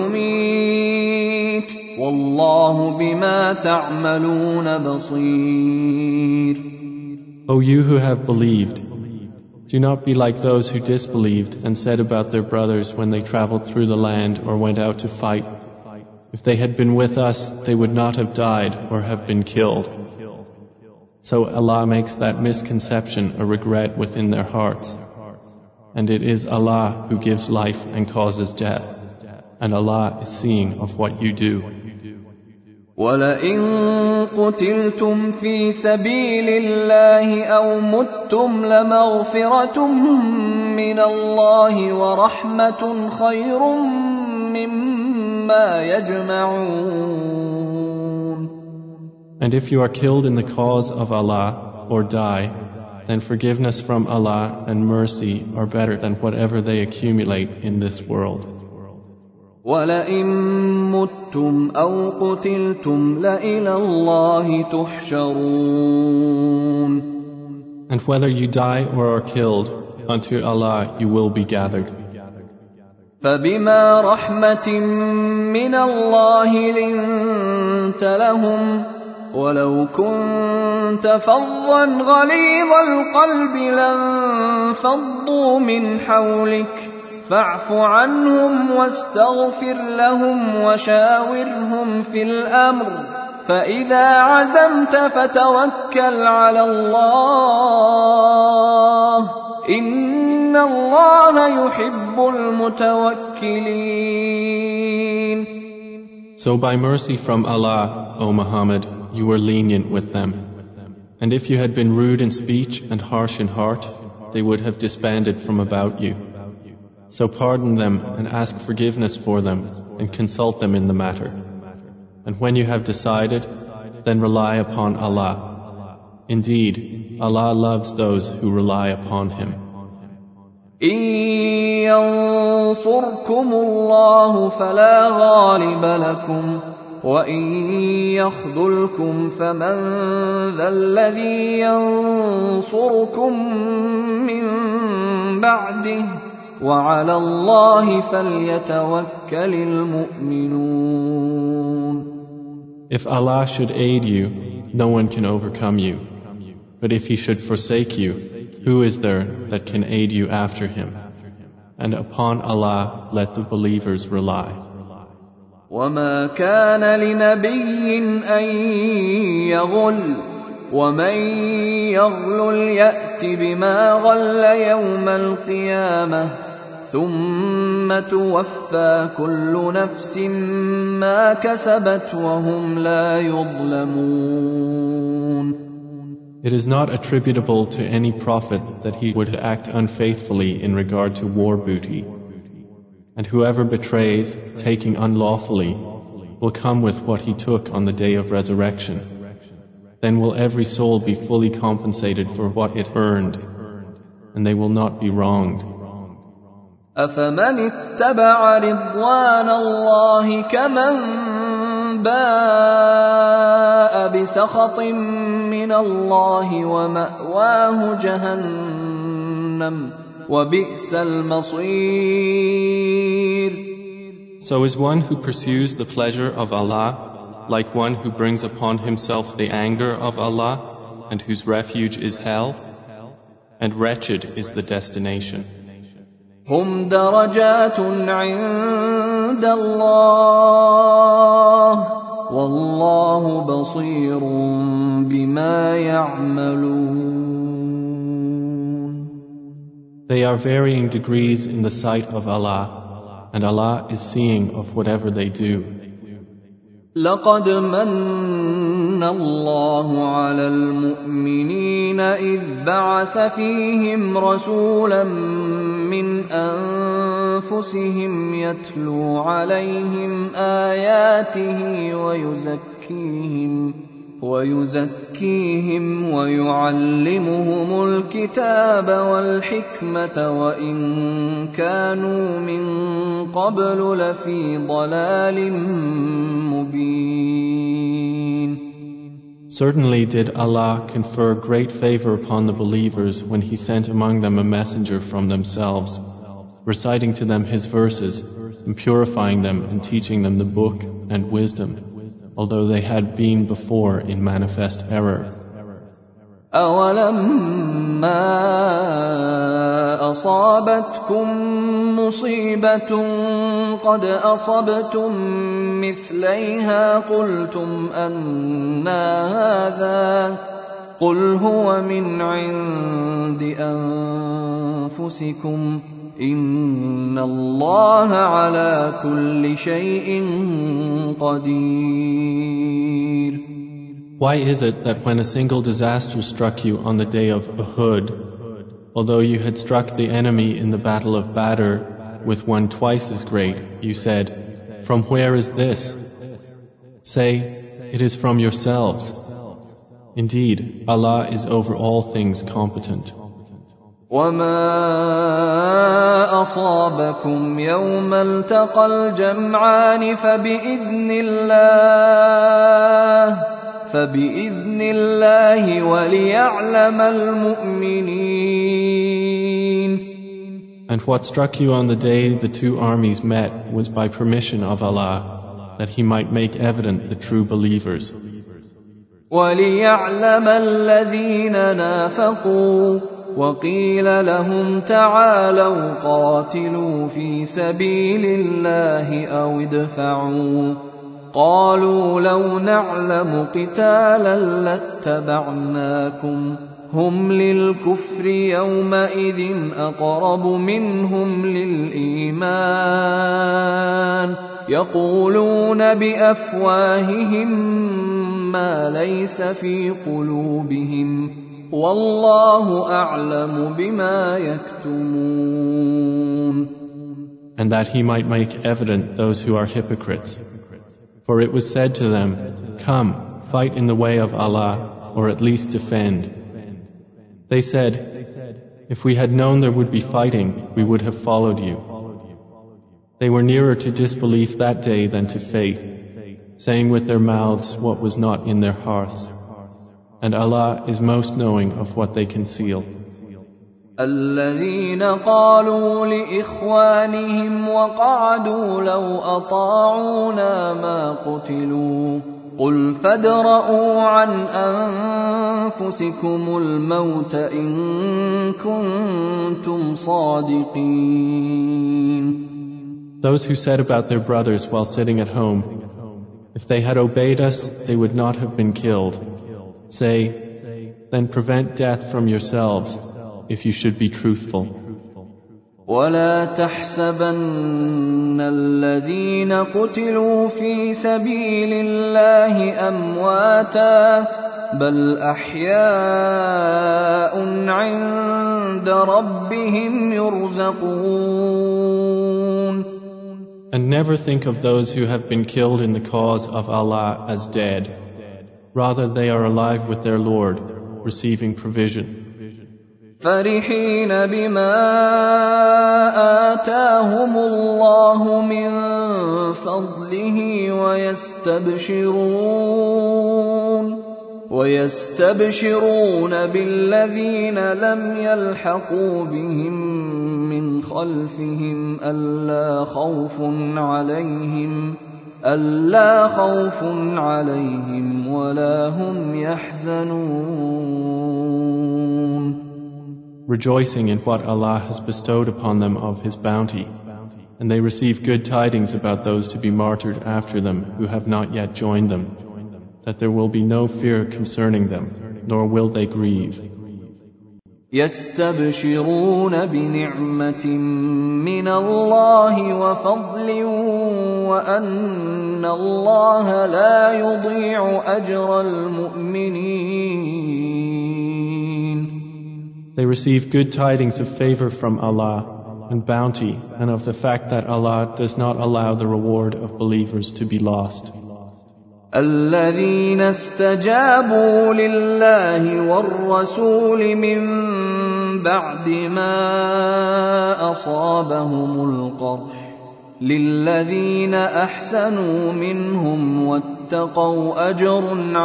ويميت والله بما تعملون بصير. O you who have believed, do not be like those who disbelieved and said about their brothers when they traveled through the land or went out to fight, "If they had been with us, they would not have died or have been killed." So Allah makes that misconception a regret within their hearts. And it is Allah who gives life and causes death, and Allah is seeing of what you do. وَلَئِن قُتِلْتُمْ فِي سَبِيلِ اللَّهِ أَوْ مُتُّمْ لَمَغْفِرَةٌ مِّنَ اللَّهِ وَرَحْمَةٌ خَيْرٌ مِّمَّا يَجْمَعُونَ. And if you are killed in the cause of Allah or die, then forgiveness from Allah and mercy are better than whatever they accumulate in this world. وَلَئِن مُّتُّمْ أَوْ قُتِلْتُمْ لَإِلَى اللَّهِ تُحْشَرُونَ. And whether you die or are killed, unto Allah you will be gathered. فَبِمَا رَحْمَةٍ مِّنَ اللَّهِ لِنتَ لَهُمْ وَلَوْ كُنتَ فَظًّا غَلِيظَ الْقَلْبِ لَانفَضُّوا مِنْ حَوْلِكَ فاعف عنهم واستغفر لهم وشاورهم في الأمر فإذا عزمت فتوكل على الله إن الله يحب المتوكلين. So by mercy from Allah, O Muhammad, you were lenient with them. And if you had been rude in speech and harsh in heart, they would have disbanded from about you. So pardon them and ask forgiveness for them and consult them in the matter. And when you have decided, then rely upon Allah. Indeed, Allah loves those who rely upon Him. إن ينصركم الله فلا غالب لكم وَإِن يَخْذُلْكُمْ فَمَن ذَا الَّذِي يَنصُرُكُم مِّن بَعْدِهِ ۗ وَعَلَى اللَّهِ فَلْيَتَوَكَّلِ الْمُؤْمِنُونَ. If Allah should aid you, no one can overcome you. But if He should forsake you, who is there that can aid you after Him? And upon Allah let the believers rely. وَمَا كَانَ لِنَبِيٍّ أَن يَغُلَّ وَمَن يَغْلُلْ يَأْتِ بِمَا غَلَّ يَوْمَ الْقِيَامَةِ ثُمَّ تُوَفَّى كُلُّ نَفْسٍ مَّا كَسَبَتْ وَهُمْ لَا يُظْلَمُونَ. It is not attributable to any prophet that he would act unfaithfully in regard to war booty. And whoever betrays, taking unlawfully, will come with what he took on the day of resurrection. Then will every soul be fully compensated for what it earned, and they will not be wronged. أَفَمَنِ اتَّبَعَ رِضْوَانَ اللَّهِ كَمَن بَاءَ بِسَخَطٍ مِّنَ اللَّهِ وَمَأْوَاهُ جَهَنَّمُ وَبِئْسَ الْمَصِيرُ. So is one who pursues the pleasure of Allah like one who brings upon himself the anger of Allah and whose refuge is hell? And wretched is the destination. هُمْ دَرَجَاتٌ عِندَ اللَّهِ وَاللَّهُ بَصِيرٌ بِمَا يَعْمَلُونَ. They are varying degrees in the sight of Allah, and Allah is seeing of whatever they do. لَقَدْ مَنَّ اللَّهُ عَلَى الْمُؤْمِنِينَ إِذْ بَعَثَ فِيهِمْ رَسُولًا مِّنْ أَنفُسِهِمْ يَتْلُو عَلَيْهِمْ آيَاتِهِ وَيُزَكِّيهِمْ وَيُعَلِّمُهُمُ الْكِتَابَ وَالْحِكْمَةَ وَإِن كَانُوا مِن قَبْلُ لَفِي ضَلَالٍ مُبِينٍ. Certainly did Allah confer great favor upon the believers when He sent among them a messenger from themselves, reciting to them His verses, and purifying them and teaching them the book and wisdom, although they had been before in manifest error. أَوَلَمَّا أَصَابَتْكُم مُّصِيبَةٌ قَدْ أَصَبْتُم مِّثْلَيْهَا قُلْتُمْ أَنَّىٰ هَٰذَا ۖ قُلْ هُوَ مِنْ عِندِ أَنفُسِكُمْ ۗ إِنَّ اللَّهَ عَلَىٰ كُلِّ شَيْءٍ قَدِيرٌ. Why is it that when a single disaster struck you on the day of Uhud, although you had struck the enemy in the battle of Badr with one twice as great, you said, "From where is this?" Say, "It is from yourselves." Indeed, Allah is over all things competent. وَمَا أَصَابَكُمْ يَوْمَ الْتَقَى الْجَمْعَانِ فَبِإِذْنِ اللَّهِ وَلِيَعْلَمَ الْمُؤْمِنِينَ. And what struck you on the day the two armies met was by permission of Allah, that He might make evident the true believers. وَلِيَعْلَمَ الَّذِينَ نَافَقُوا وَقِيلَ لَهُمْ تَعَالَوْا قَاتِلُوا فِي سَبِيلِ اللَّهِ أَوِ ادْفَعُوا ۖ قَالُوا لَوْ نَعْلَمُ قِتَالًا لَّاتَّبَعْنَاكُمْ ۗ هُمْ لِلْكُفْرِ يَوْمَئِذٍ أَقْرَبُ مِنْهُمْ لِلْإِيمَانِ ۚ يَقُولُونَ بِأَفْوَاهِهِم مَّا لَيْسَ فِي قُلُوبِهِمْ ۗ وَاللَّهُ أَعْلَمُ بِمَا يَكْتُمُونَ. And that He might make evident those who are hypocrites. For it was said to them, "Come, fight in the way of Allah, or at least defend." They said, "If we had known there would be fighting, we would have followed you." They were nearer to disbelief that day than to faith, saying with their mouths what was not in their hearts. And Allah is most knowing of what they conceal. الذين قالوا لإخوانهم وقعدوا لو أطاعونا ما قتلوا قل فادرءوا عن أنفسكم الموت إن كنتم صادقين. Those who said about their brothers while sitting at home, if they had obeyed us, they would not have been killed. Say, then prevent death from yourselves, if you should be truthful. ولا تحسبن الذين قتلوا في سبيل الله أمواتا بل أحياء عند ربهم يرزقون. And never think of those who have been killed in the cause of Allah as dead. Rather, they are alive with their Lord, receiving provision. فرحين بما آتاهم الله من فضله ويستبشرون بالذين لم يلحقوا بهم من خلفهم ألا خوف عليهم ولا هم يحزنون. Rejoicing in what Allah has bestowed upon them of His bounty, and they receive good tidings about those to be martyred after them who have not yet joined them, that there will be no fear concerning them, nor will they grieve. يستبشرون بنعمة من الله وفضل وأن الله لا يضيع أجر المؤمنين. They receive good tidings of favor from Allah and bounty, and of the fact that Allah does not allow the reward of believers to be lost. الذين استجابوا لله والرسول من بعد ما أصابهم القرح للذين أحسنوا منهم واتقوا أجر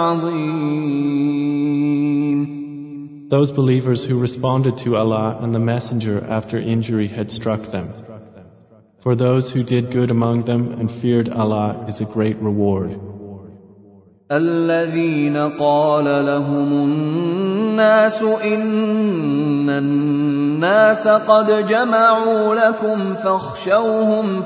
عظيم. Those believers who responded to Allah and the Messenger after injury had struck them. For those who did good among them and feared Allah is a great reward. الذين قال لهم الناس إن الناس قد جمعوا لكم فاخشوهم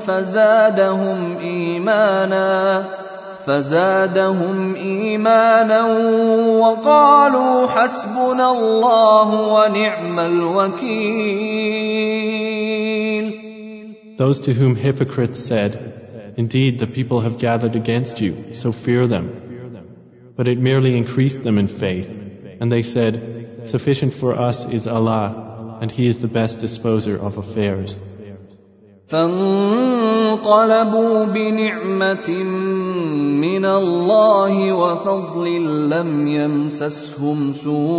فزادهم إيمانا وقالوا حسبنا الله ونعم الوكيل. Those to whom hypocrites said, indeed the people have gathered against you, so fear them. But it merely increased them in faith, and they said, sufficient for us is Allah, and He is the best disposer of affairs. فانقلبوا بنعمة من الله وفضل لم يمسسهم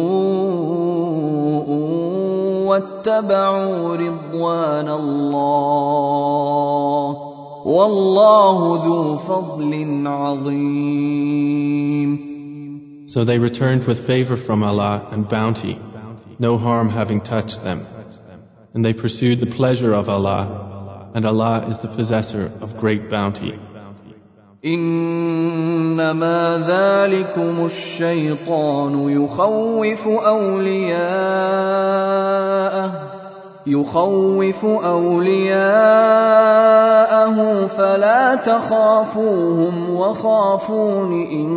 سوء واتبعوا رضوان الله والله ذو فضل عظيم. So they returned with favor from Allah and bounty, no harm having touched them. And they pursued the pleasure of Allah, and Allah is the possessor of great bounty. إنما ذلكم الشيطان يخوف أولياءه فلا تخافوهم وخافون إن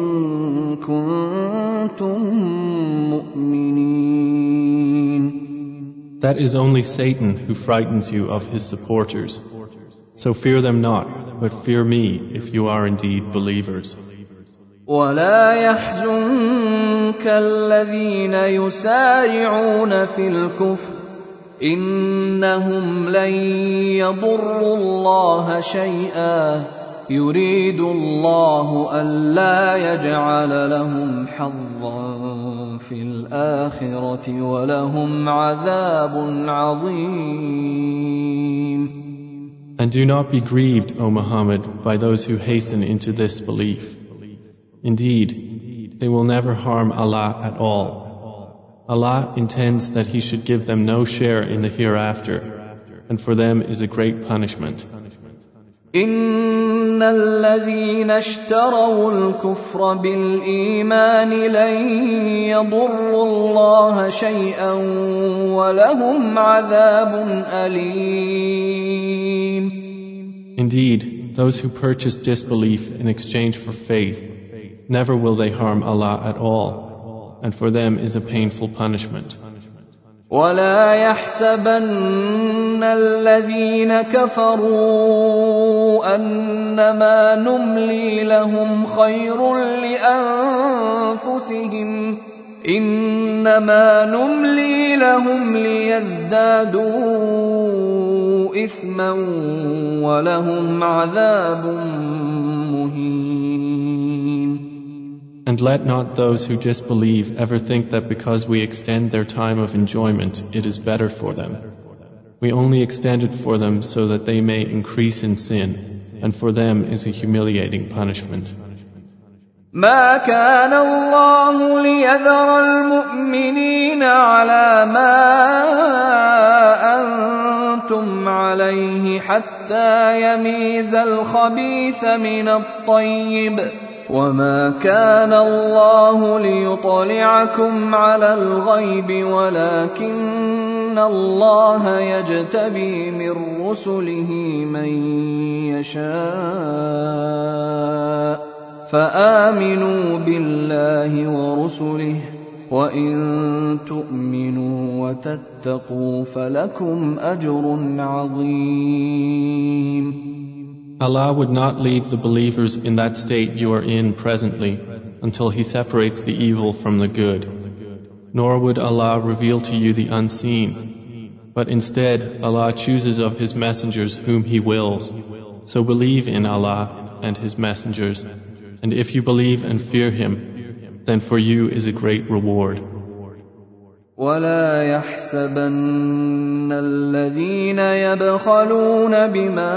كنتم مؤمنين. That is only Satan who frightens you of his supporters. So fear them not, but fear me if you are indeed believers. ولا يحزنك الذين يسارعون في الكفر إنهم لن يضروا الله شيئا يريد الله ألا يجعل لهم حظا في الآخرة ولهم عذاب عظيم. And do not be grieved, O Muhammad, by those who hasten into this belief. Indeed, they will never harm Allah at all. Allah intends that He should give them no share in the hereafter, and for them is a great punishment. إن الذين اشتروا الكفر بالإيمان لن يضروا الله شيئا ولهم عذاب أليم. Indeed, those who purchase disbelief in exchange for faith, never will they harm Allah at all, and for them is a painful punishment. ولا يحسبن الذين كفروا أنما نملي لهم خير لأنفسهم إنما نملي لهم ليزدادوا إثما ولهم عذاب مهين. And let not those who disbelieve ever think that because we extend their time of enjoyment, it is better for them. We only extend it for them so that they may increase in sin, and for them is a humiliating punishment. ما كان الله ليذر المؤمنين على ما أنتم عليه حتى يميز الخبيث من الطيب وما كان الله ليطلعكم على الغيب ولكن الله يجتبي من رسله من يشاء فآمنوا بالله ورسله وإن تؤمنوا وتتقوا فلكم أجر عظيم. Allah would not leave the believers in that state you are in presently until He separates the evil from the good. Nor would Allah reveal to you the unseen, but instead Allah chooses of His messengers whom He wills. So believe in Allah and His messengers, and if you believe and fear Him, then for you is a great reward. ولا يحسبن الذين يبخلون بما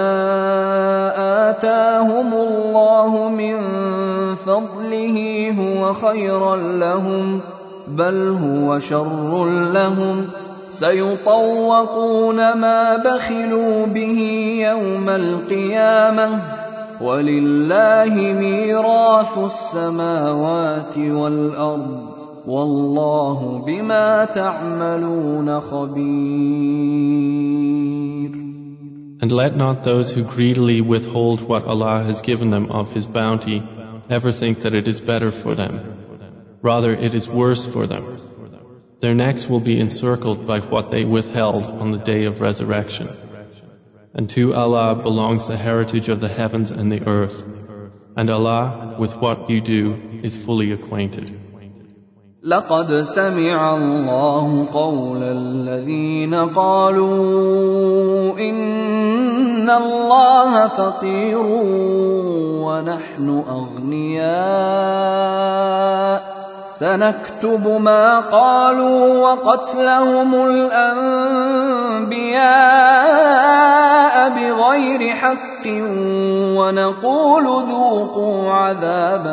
آتاهم الله من فضله هو خيرا لهم بل هو شر لهم سيطوقون ما بخلوا به يوم القيامة ولله ميراث السماوات والأرض والله بما تعملون خبير. And let not those who greedily withhold what Allah has given them of His bounty ever think that it is better for them. Rather, it is worse for them. Their necks will be encircled by what they withheld on the day of resurrection. And to Allah belongs the heritage of the heavens and the earth. And Allah, with what you do, is fully acquainted. لقد سمع الله قول الذين قالوا إن الله فقير ونحن أغنياء سنكتب ما قالوا وقتلهم الأنبياء بغير حق ونقول ذوقوا عذاب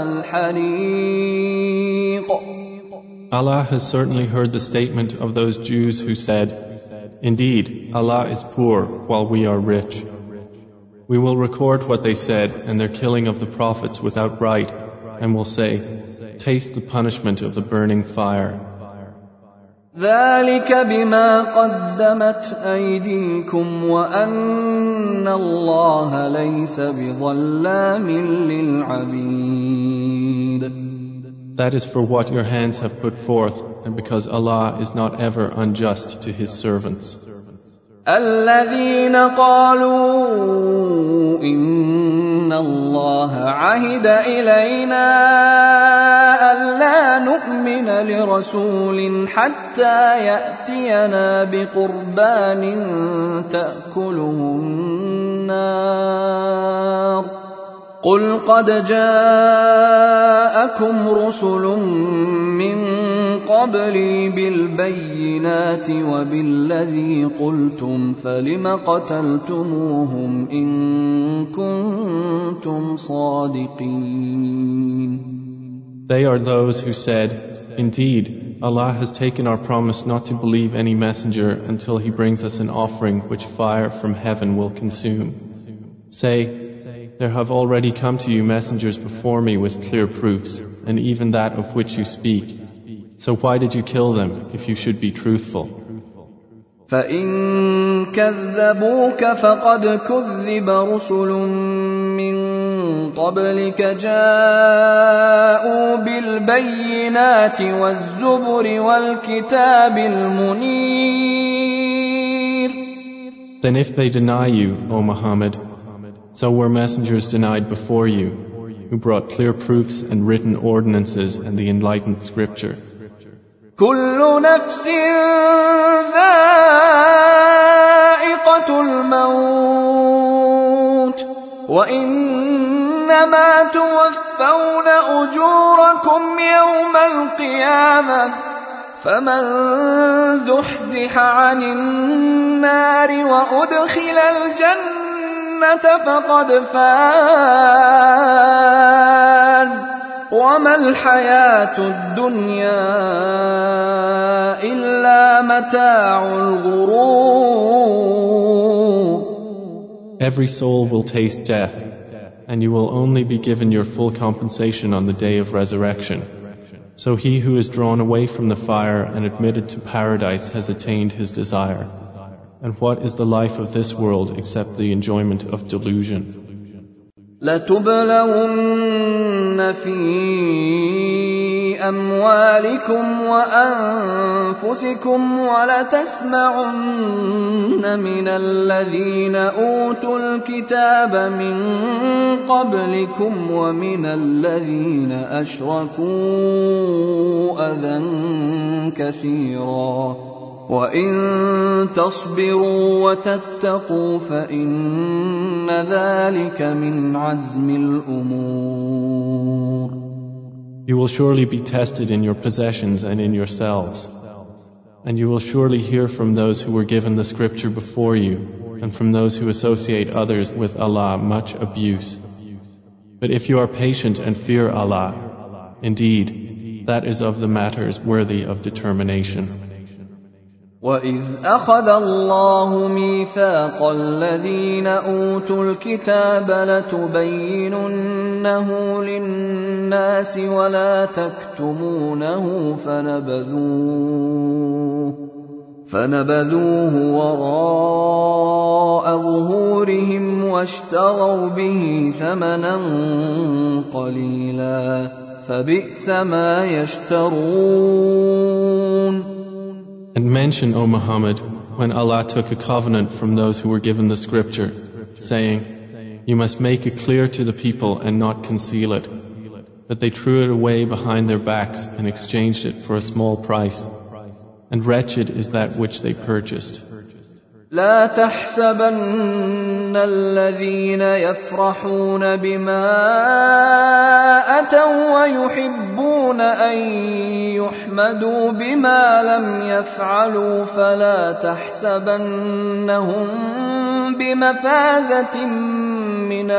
الحريق. Allah has certainly heard the statement of those Jews who said, "Indeed, Allah is poor while we are rich." We will record what they said and their killing of the prophets without right, and will say, "Taste the punishment of the burning fire." ذلك بما قدمت أيديكم وأن الله ليس بظلام للعبيد. That is for what your hands have put forth, and because Allah is not ever unjust to His servants. الذين قالوا إن الله عهد إلينا ألا نؤمن لرسول حتى يأتينا بقربان تأكله النار قل قد جاءكم رسل من قبلي بالبينات وبالذي قلتم فلم قتلتموهم إن كنتم صادقين. They are those who said, "Indeed, Allah has taken our promise not to believe any messenger until he brings us an offering which fire from heaven will consume." Say, "There have already come to you messengers before me with clear proofs, and even that of which you speak. So why did you kill them if you should be truthful?" فَإِن كَذَّبُوكَ فَقَدْ كُذِّبَ رُسُلٌ مِّن قَبْلِكَ جَاءُوا بِالْبَيِّنَاتِ وَالزُّبُرِ وَالْكِتَابِ الْمُنِيرِ. Then if they deny you, O Muhammad, so were messengers denied before you, who brought clear proofs and written ordinances and the enlightened scripture. كُلُّ نَفْسٍ ذَائِقَةُ الْمَوْتِ وَإِنَّمَا تُوَفَّوْنَ أُجُورَكُمْ يَوْمَ الْقِيَامَةِ فَمَنْ زُحْزِحَ عَنِ النَّارِ وَأُدْخِلَ الْجَنَّةَ فَقَدْ فَازَ وَمَا الْحَيَاةُ الدُّنْيَا إِلَّا مَتَاعُ الْغُرُورِ. Every soul will taste death, and you will only be given your full compensation on the day of resurrection. So he who is drawn away from the fire and admitted to paradise has attained his desire. And what is the life of this world except the enjoyment of delusion? لَتُبْلَوُنَّ فِي أَمْوَالِكُمْ وَأَنفُسِكُمْ وَلَتَسْمَعُنَّ مِنَ الَّذِينَ أُوتُوا الْكِتَابَ مِنْ قَبْلِكُمْ وَمِنَ الَّذِينَ أَشْرَكُوا أَذًى كَثِيرًا وَإِن تَصْبِرُوا وَتَتَّقُوا فَإِنَّ ذَلِكَ مِنْ عَزْمِ الْأُمُورِ. You will surely be tested in your possessions and in yourselves. And you will surely hear from those who were given the scripture before you, and from those who associate others with Allah much abuse. But if you are patient and fear Allah, indeed, that is of the matters worthy of determination. وَإِذْ أَخَذَ اللَّهُ مِيثَاقَ الَّذِينَ أُوتُوا الْكِتَابَ لَتُبَيِّنُنَّهُ لِلنَّاسِ وَلَا تَكْتُمُونَهُ فَنَبَذُوهُ وَرَاءَ ظُهُورِهِمْ وَاشْتَرَوْا بِهِ ثَمَنًا قَلِيلًا فَبِئْسَ مَا يَشْتَرُونَ. And mention, O Muhammad, when Allah took a covenant from those who were given the scripture, saying, "You must make it clear to the people and not conceal it," that they threw it away behind their backs and exchanged it for a small price. And wretched is that which they purchased. لا تحسبن الذين يفرحون بما أتوا ويحبون أن يحمدوا بما لم يفعلوا فلا تحسبنهم بمفازة من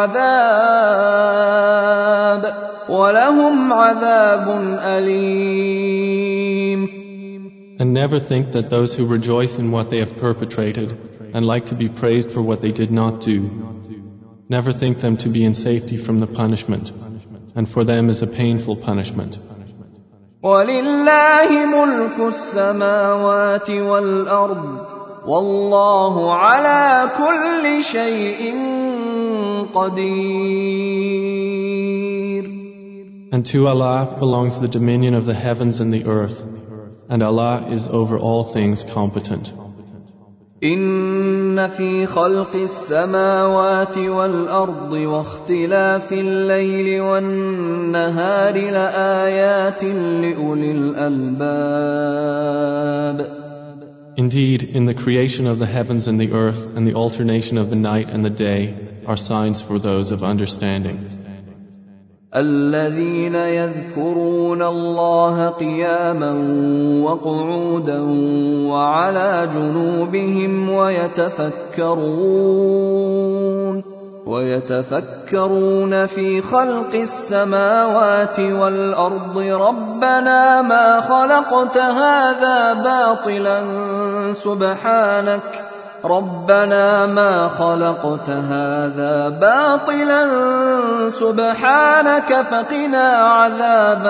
العذاب ولهم عذاب أليم. And never think that those who rejoice in what they have perpetrated and like to be praised for what they did not do, never think them to be in safety from the punishment, and for them is a painful punishment. وَلِلَّهِ مُلْكُ السَّمَاوَاتِ وَالْأَرْضِ وَاللَّهُ عَلَى كُلِّ شَيْءٍ قَدِيرٌ. And to Allah belongs the dominion of the heavens and the earth, and Allah is over all things competent. إِنَّ فِي خَلْقِ السَّمَاوَاتِ وَالْأَرْضِ وَاخْتِلَافِ اللَّيْلِ وَالنَّهَارِ لَآيَاتٍ لِأُولِي الْأَلْبَابِ. Indeed, in the creation of the heavens and the earth and the alternation of the night and the day are signs for those of understanding. الذين يذكرون الله قياما وقعودا وعلى جنوبهم ويتفكرون في خلق السماوات والأرض ربنا ما خلقت هذا باطلا سبحانك فقنا عذاب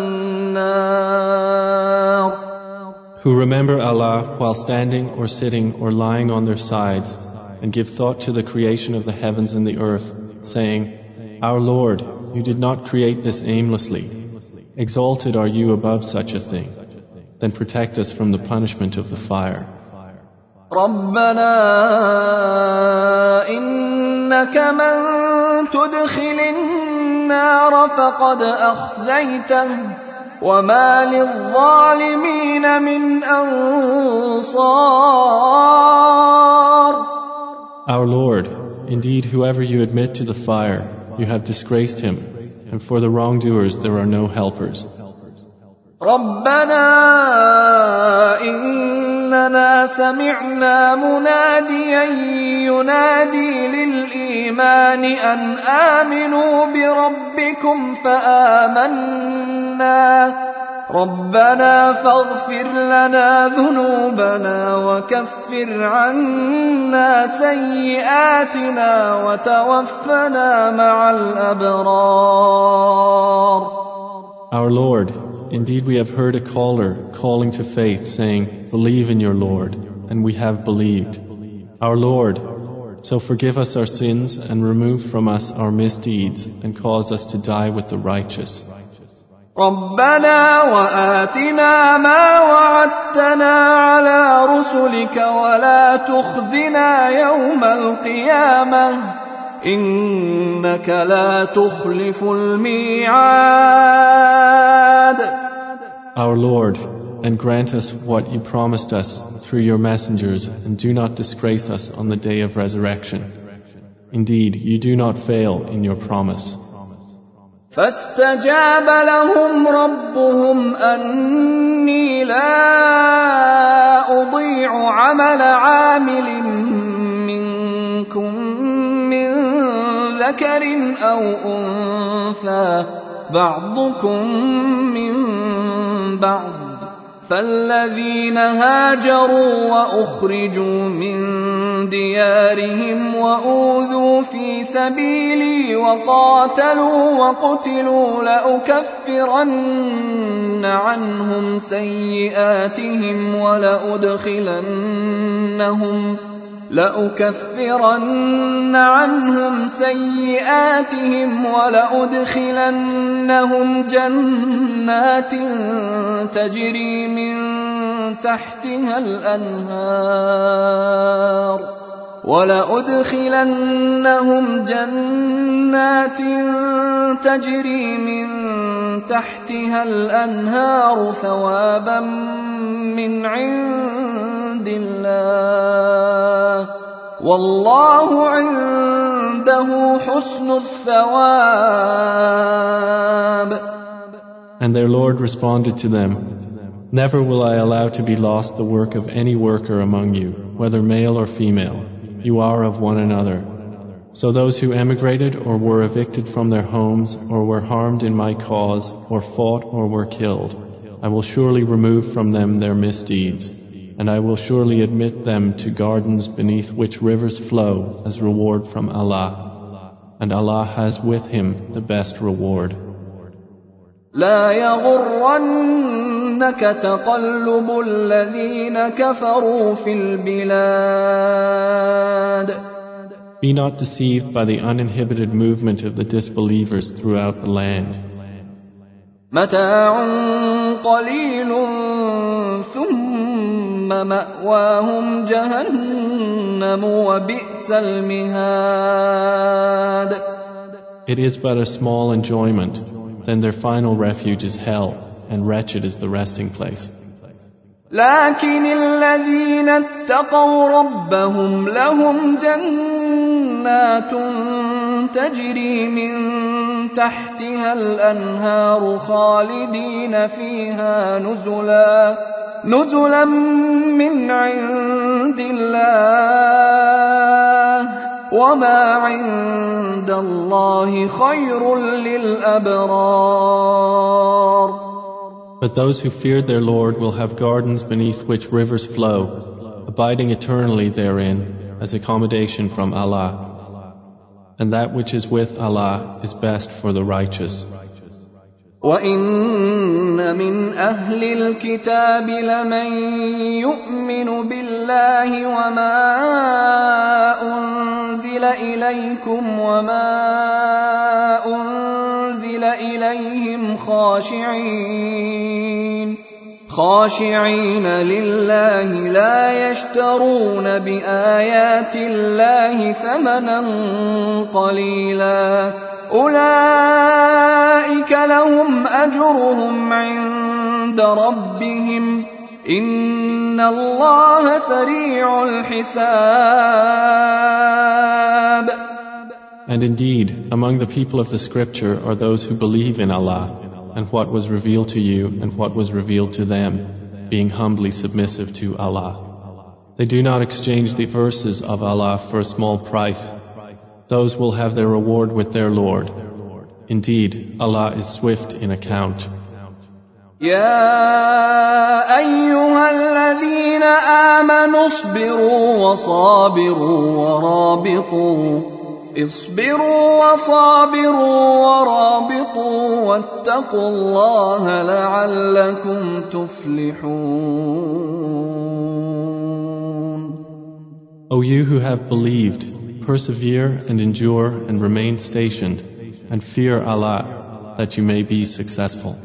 النار. Who remember Allah while standing or sitting or lying on their sides, and give thought to the creation of the heavens and the earth, saying, Our Lord, you did not create this aimlessly. Exalted are you above such a thing. Then protect us from the punishment of the fire. ربنا إنك من تدخل النار فقد أخزيته وما للظالمين من أنصار. Our Lord, indeed whoever you admit to the fire, you have disgraced him, and for the wrongdoers there are no helpers. ربنا إننا سمعنا مناديا ينادي للإيمان أن آمنوا بربكم فآمنا ربنا فاغفر لنا ذنوبنا وكفر عنا سيئاتنا وتوفنا مع الأبرار. Our Lord, indeed we have heard a caller calling to faith, saying, Believe in your Lord, and we have believed. Our Lord, so forgive us our sins and remove from us our misdeeds and cause us to die with the righteous. ربنا وآتنا ما وعدتنا على رسلك ولا تخزنا يوم القيامة إنك لا تخلف الميعاد. Our Lord, and grant us what you promised us through your messengers, and do not disgrace us on the day of resurrection. Indeed, you do not fail in your promise. فاستجاب لهم ربهم أني لا أضيع عمل عامل منكم من ذكر أو أنثى بعضكم من بعض فالذين هاجروا وأخرجوا من ديارهم وأوذوا في سبيلي وقاتلوا وقتلوا لأكفرن عنهم سيئاتهم ولأدخلنهم جنات تجري من تحتها الأنهار ثوابا من عند الله والله عنده حسن الثواب. And their Lord responded to them, Never will I allow to be lost the work of any worker among you, whether male or female. You are of one another. So those who emigrated or were evicted from their homes or were harmed in my cause or fought or were killed, I will surely remove from them their misdeeds, and I will surely admit them to gardens beneath which rivers flow as reward from Allah, and Allah has with Him the best reward. لا يغرنك تقلب الذين كفروا في البلاد. Be not deceived by the uninhibited movement of the disbelievers throughout the land. متاع قليل ثم مأواهم جهنم وبئس المهاد. It is but a small enjoyment, then their final refuge is hell, and wretched is the resting place. لكن الذين اتقوا ربهم لهم جنات تجري من تحتها الأنهار خالدين فيها نزلا من عند الله وما عند الله خير للأبرار. But those who feared their Lord will have gardens beneath which rivers flow, abiding eternally therein as accommodation from Allah. And that which is with Allah is best for the righteous. وَإِنَّ مِنْ أَهْلِ الْكِتَابِ لَمَنْ يُؤْمِنُ بِاللَّهِ وَمَا أُنْزِلَ إِلَيْكُمْ وَمَا أُنْزِلَ إِلَيْهِمْ خاشعين لله لا يشترون بآيات الله ثمنا قليلا أولئك لهم أجرهم عند ربهم إن الله سريع الحساب. And indeed, among the people of the scripture are those who believe in Allah and what was revealed to you and what was revealed to them, being humbly submissive to Allah. They do not exchange the verses of Allah for a small price. Those will have their reward with their Lord. Indeed, Allah is swift in account. يا أيها الذين آمنوا اصبروا وصابروا ورابطوا واتقوا الله لعلكم تفلحون. O you who have believed, persevere and endure and remain stationed, and fear Allah that you may be successful.